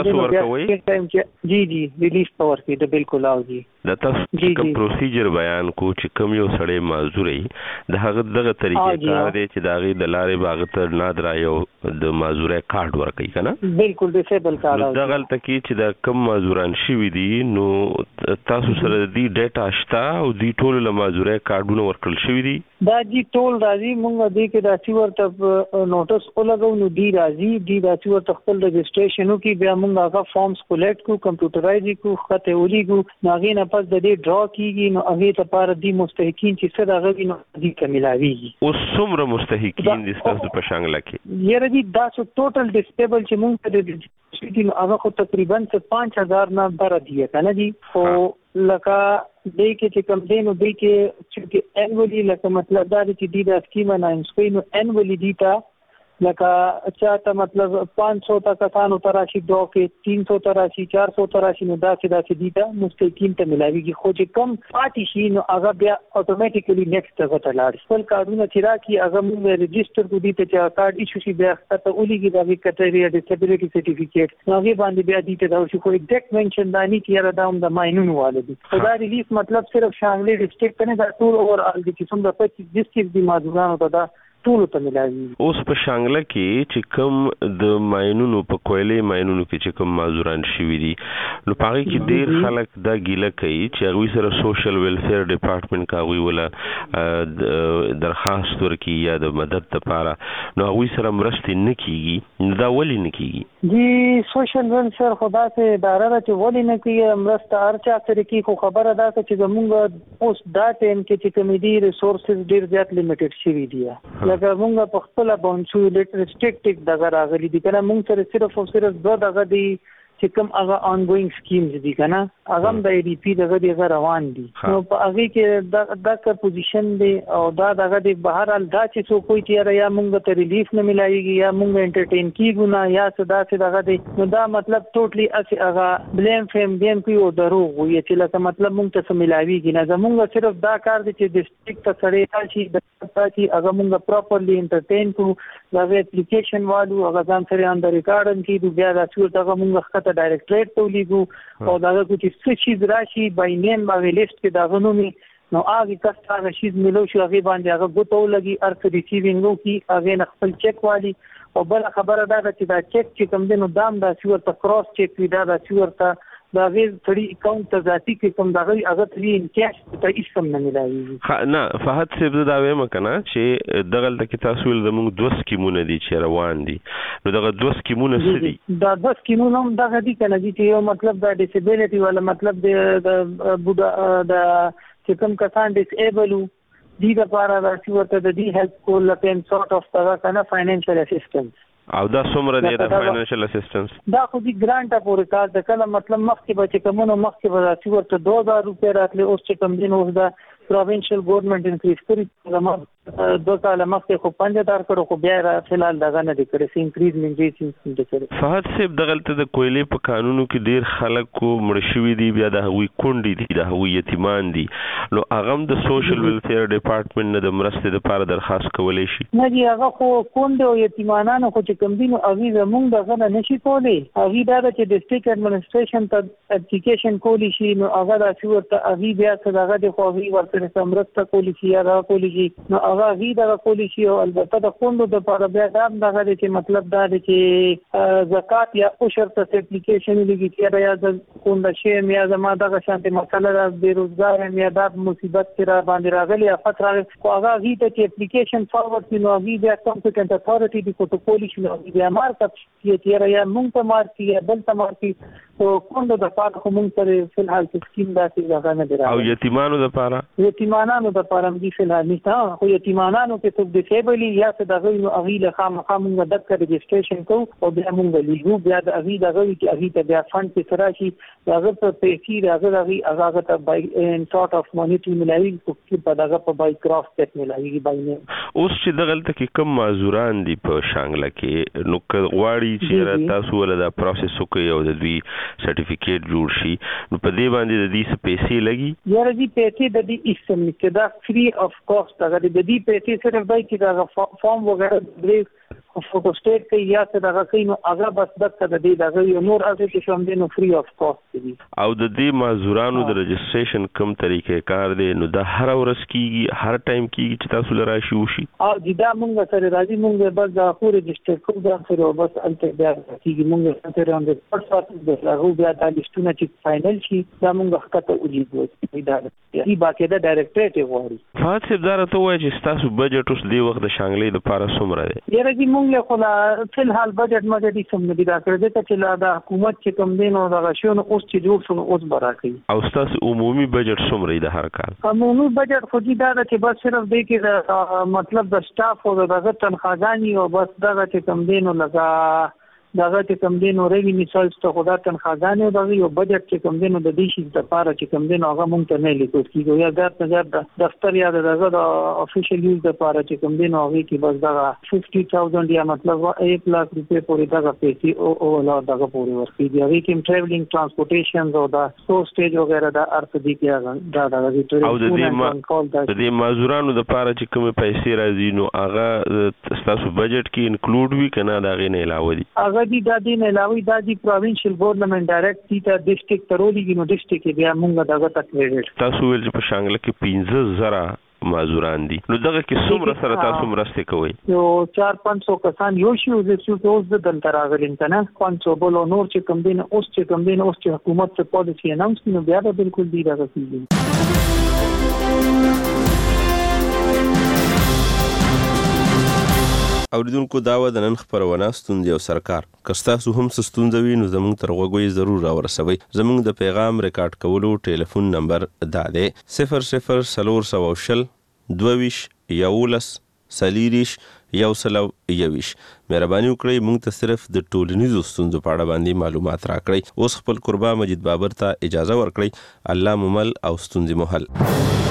چې ټایم کې جی ریلیف پاور کې د بالکل او جی د تاسو کوم پروسیجر بیان کو چې کوم یو سړی معذورې د هغه دغه طریقې کار دی چې دا غي د لارې باغ ته نادر یو د معذورې کارت ورکړي کنه بالکل ډیسیبل کارت د غلطه کې چې د کم معذوران شوي دي نو تاسو سره دی ډیټا شته او دی ټول له معذورې کارتونه ورکړل شوي دي دا جی ټول راځي مونږ دې کې داسي ورته نوټس ولګو نو دی راځي دی داسي ورته خپل رجسټریشنو کې بیا مونږ هغه فارمز کولیکټ کو کمپیوټرایز کو خطه ولېګو ناغې نه پس د دې ډرا کیږي نو هغه ته پاره دی مستحقین چې څه دغه نو دي کملاویږي او څومره مستحقین دي تاسو په شانګله کې یره دي دا ټوټل ډیسپیبل چې مونږ ته د هغه خو تقریبا 5000 نه بر دی کنه دي او لکه دې کې چې کم دین او دې کې چې انولی لکه مطلب دا چې دی د سکیم نه انسپینو انولی دی تا لکه چاته مطلب 500 تا کسانو تراشي 2 کې 300 تراشي 400 تراشي نو دا دي ته مستقیم ته ملاويږي خو چې کم پاتې شي نو هغه بیا اتوماتیکلی نیکسټ ته ولاړ خپل کارونه چې راکې هغه موږ ريجستر کو دي ته کارت ایشو شي بیا ته ولېږي دا وکټري ډیسابیلیټي سرټیفیکیټ نو هغه باندې بیا دي ته دا شي خو ایگزیکټ منشن دا نه کیره دا هم د ماینونو والدي دا ریلیف مطلب صرف شامل ډیسټریکټ نه دا ټول اور ال دي چې څومره 25 ډیسټریکټ دي مازورانو ته دا ټول ته ملایي اوس په شانګله کې چې کوم د ماینونو په کویلې ماینونو کې چې کوم مازوران شوي دي نو پاره کې ډیر خلک دا ګیله کوي چې هغه سره سوشل ویلفیر ډپارټمنټ کاوي ولا درخواست ورکي یا د مدد لپاره نو هغه سره مرستې نه کیږي نو دا ولې نه کیږي دی سوشل ویلفیر خدا ته اداره چې ولې نه کیږي مرسته ارچا سره کی خو خبره ده چې زموږ اوس دا ټیم کې چې کمیډي ریسورسز ډیر زیات لیمیټډ شوي دي لکه موږ په خپل باندې ریسټریکټډ دغه راغلي دي کنه موږ سره صرف او صرف دغه دي چې کوم هغه آنګوینګ سکیمز دي کنه هغه د ای ډی پی دغه روان دي نو په هغه کې دغه پوزیشن دی او دغه د بهر ال دا چې څو کوئی تیار یا موږ ته ریلیف نه ملایږي یا موږ انټرټین کیږو نه یا صدا سے دغه دی نو دا مطلب ټوټلی اسی هغه بلیم فیم گیم کوي او دروغ وي چې لکه مطلب موږ ته ملایږي نه زموږ صرف دا کار دی چې ډیسټریکټ ته سره راشي د پاتې هغه موږ پراپرلی انټرټین کو دا اپلیکیشن والو هغه ځان سره اندر ریکارډ کیږي بیا دا څو دغه موږ ته ډایرکټریټ ته لیږو او دا چې څه شي راشي بای نیم باندې لیست کې دا غنومي نو هغه کس هغه شي ملو شو هغه باندې هغه غوتو لګي ارث ریسیوینګ کی هغه خپل چیک والی او بل خبره ده چې دا چیک چې کوم دینو دام دا سیور ته کراس چیک وی دا سیور ته دا وی تھوڑی اکاؤنٹ ته ذاتی کې کوم دغه هغه تری ان کیش ته هیڅ کم نه ملایي نه فهد صاحب دا وایم کنه چې دغه د تاسو ول زموږ دوه سکیمونه دي چې روان دي نو دغه دوه سکیمونه څه دي دا دوه سکیمونه هم دغه دي کنه چې یو مطلب دا ډیسیبیلیټي ولا مطلب د چې کوم کسان ډیسیبل دي د لپاره دا چې ورته د دی هیلپ کول لپاره سورت اف دا کنه فاینانشل اسسټنس او دا څومره دی د فاینانشل اسسټنس دا خو دي ګرانټ پورې کار د کله مطلب مخکې به چې کومو مخکې به راځي ورته 2000 روپے راتلې اوس چې کوم دین اوس دا پروینشل ګورنمنت انکریز کړی زموږ 2 کال مخکې خو 5000 کړو خو بیا فلحال دغه نه دي کړی سي انکریز منځي دي کړی فهد صاحب دغه د کویلې په قانونو کې ډیر خلک کو مړ شوي دي بیا د هوی کونډې دي د هوی یتیمان دي نو هغه د سوشل ویلفیر ډپارټمنټ نه د مرستې لپاره درخواست کولای شي نه دی هغه خو کونډې او یتیمانانو خو چې کوم دین او زموږ دغه نه نشي کولی هغه دا چې ډیسټریکټ ایڈمنسټریشن ته اپلیکیشن کولی شي نو هغه د څورته هغه بیا څنګه د خوږی ورته سمرسته کولی شي یا کولی شي نو هغه دا کولی شي او البته د کونډو د لپاره بیا دا دغه چې مطلب دا دی چې زکات یا عشر ته اپلیکیشن لګي چې یا د کونډه شي یا زما دغه شانتي مسله د بیروزګار یا د مصیبت سره باندې راغلي یا خطر خو هغه ته چې اپلیکیشن فارورډ کینو هغه بیا کمپټنټ اتھارټي د پروتوکول شي نو بیا مارکت چې یا مونږ ته مارکي یا بل ته مارکي او کونډو د لپاره خو مونږ سره فلحال سکیم داسې ځای نه دی او یتیمانو لپاره یتیمانو د لپاره دې فلحال نشته خو یتیمانو کې څوک ډیسیبل یا څه دغه نو هغه له خامخا مونږ د رجسټریشن کوو او بیا مونږ لیږو بیا د هغه دغه چې هغه ته بیا فند کې سره شي هغه په پیسې هغه ته بای ان سورت اف مانی ټی ملایي په دغه په بای کراس ټیک ملایي بای نه اوس چې دغه کې کوم معذوران دي په شانګله کې نو غواړي چې تاسو ول دا پروسس وکړي او د دوی سرټیفیکیټ جوړ شي نو په دې باندې د دې پیسې لګي یاره دې پیسې د دې اسم کې دا فری اف کاست هغه د دې پیسې سره بای کې دا فارم وغیرہ دې فوټو سټیټ کې یا څه دغه کوي نو هغه بس دغه د دې دغه یو نور اته چې شوم دي نو فری اف کاست دي او د دې معذورانو د رجسټریشن کوم طریقې کار دی نو دا هر ورځ کیږي هر ټایم کیږي چې تاسو لرا شي وشي او دا مونږ سره راځي مونږ بس دا خو رجسټر کوو دا سره بس انته بیا کیږي مونږ سره اند پرسات د هغه بیا د لیستونه چې فائنل شي دا مونږ خطه ولیږو دا ای باکه دا ډایرکټریټ وایي فاطمه دار ته وایي چې تاسو بجټ اوس دی وخت د شانګلې لپاره څومره دی یاره دې له خو فلحال بجټ مګه دي سم نه دي دا کړی ته چې دا حکومت چې کوم دین او دا شون اوس چې جوړ شون اوس برا کوي او تاسو عمومي بجټ څومره دی هر کال عمومي بجټ خو دي دا چې بس صرف دې کې مطلب د سټاف او دغه تنخواګانی او بس دغه چې کوم دین او لگا دغه چې کوم دین او ریوینیو سرچ ته خدا تنخواګانې دغه یو بجټ چې کوم دین د دې شي د لپاره چې کوم دین هغه مونږ ته نه لیکل کیږي یا د دفتر یا دغه د افیشل یوز لپاره چې کوم دین هغه کې بس دغه 50000 یا مطلب 1 लाख روپے پورې دغه پیسې او لا دغه پورې ورکړي هغه کې ټریولینګ ترانسپورټیشن او دا سټیج وغیرہ دا ارث دي کې دا دغه او د دې مازورانو د لپاره چې کوم پیسې راځي نو هغه تاسو بجټ کې انکلوډ وي کنه دا غي نه علاوه دي هغه دي د دې نه علاوه د پروینشل ګورنمنت ډایرکټ تی ته ډیسټریکټ ترولېږي نو ډیسټریکټ کې بیا موږ دغه تکلیف تاسو ول چې په شانګله کې 15000 مازوران دي نو دغه کې څومره سره تاسو مرسته کوئ یو 4-500 کسان یو شی او د دلته راغلي کنه 500 بل نور چې کوم دین اوس چې حکومت څه پالیسی اناونس نو بیا به بالکل دی راغلي اوریدونکو داوا د نن خبرونه ستوندې او سرکار کستاسو هم ستوندوي نو زموږ تر غوږی ضرور راورسوي زموږ د پیغام ریکارډ کولو ټلیفون نمبر دا دی 00 22 11 سلیریش یو سلو یویش مهرباني وکړئ موږ ته صرف د ټولنیزو ستونزو په اړه باندې معلومات راکړئ اوس خپل قربا مجید بابر ته اجازه ورکړئ الله ممل او ستونزې مو حل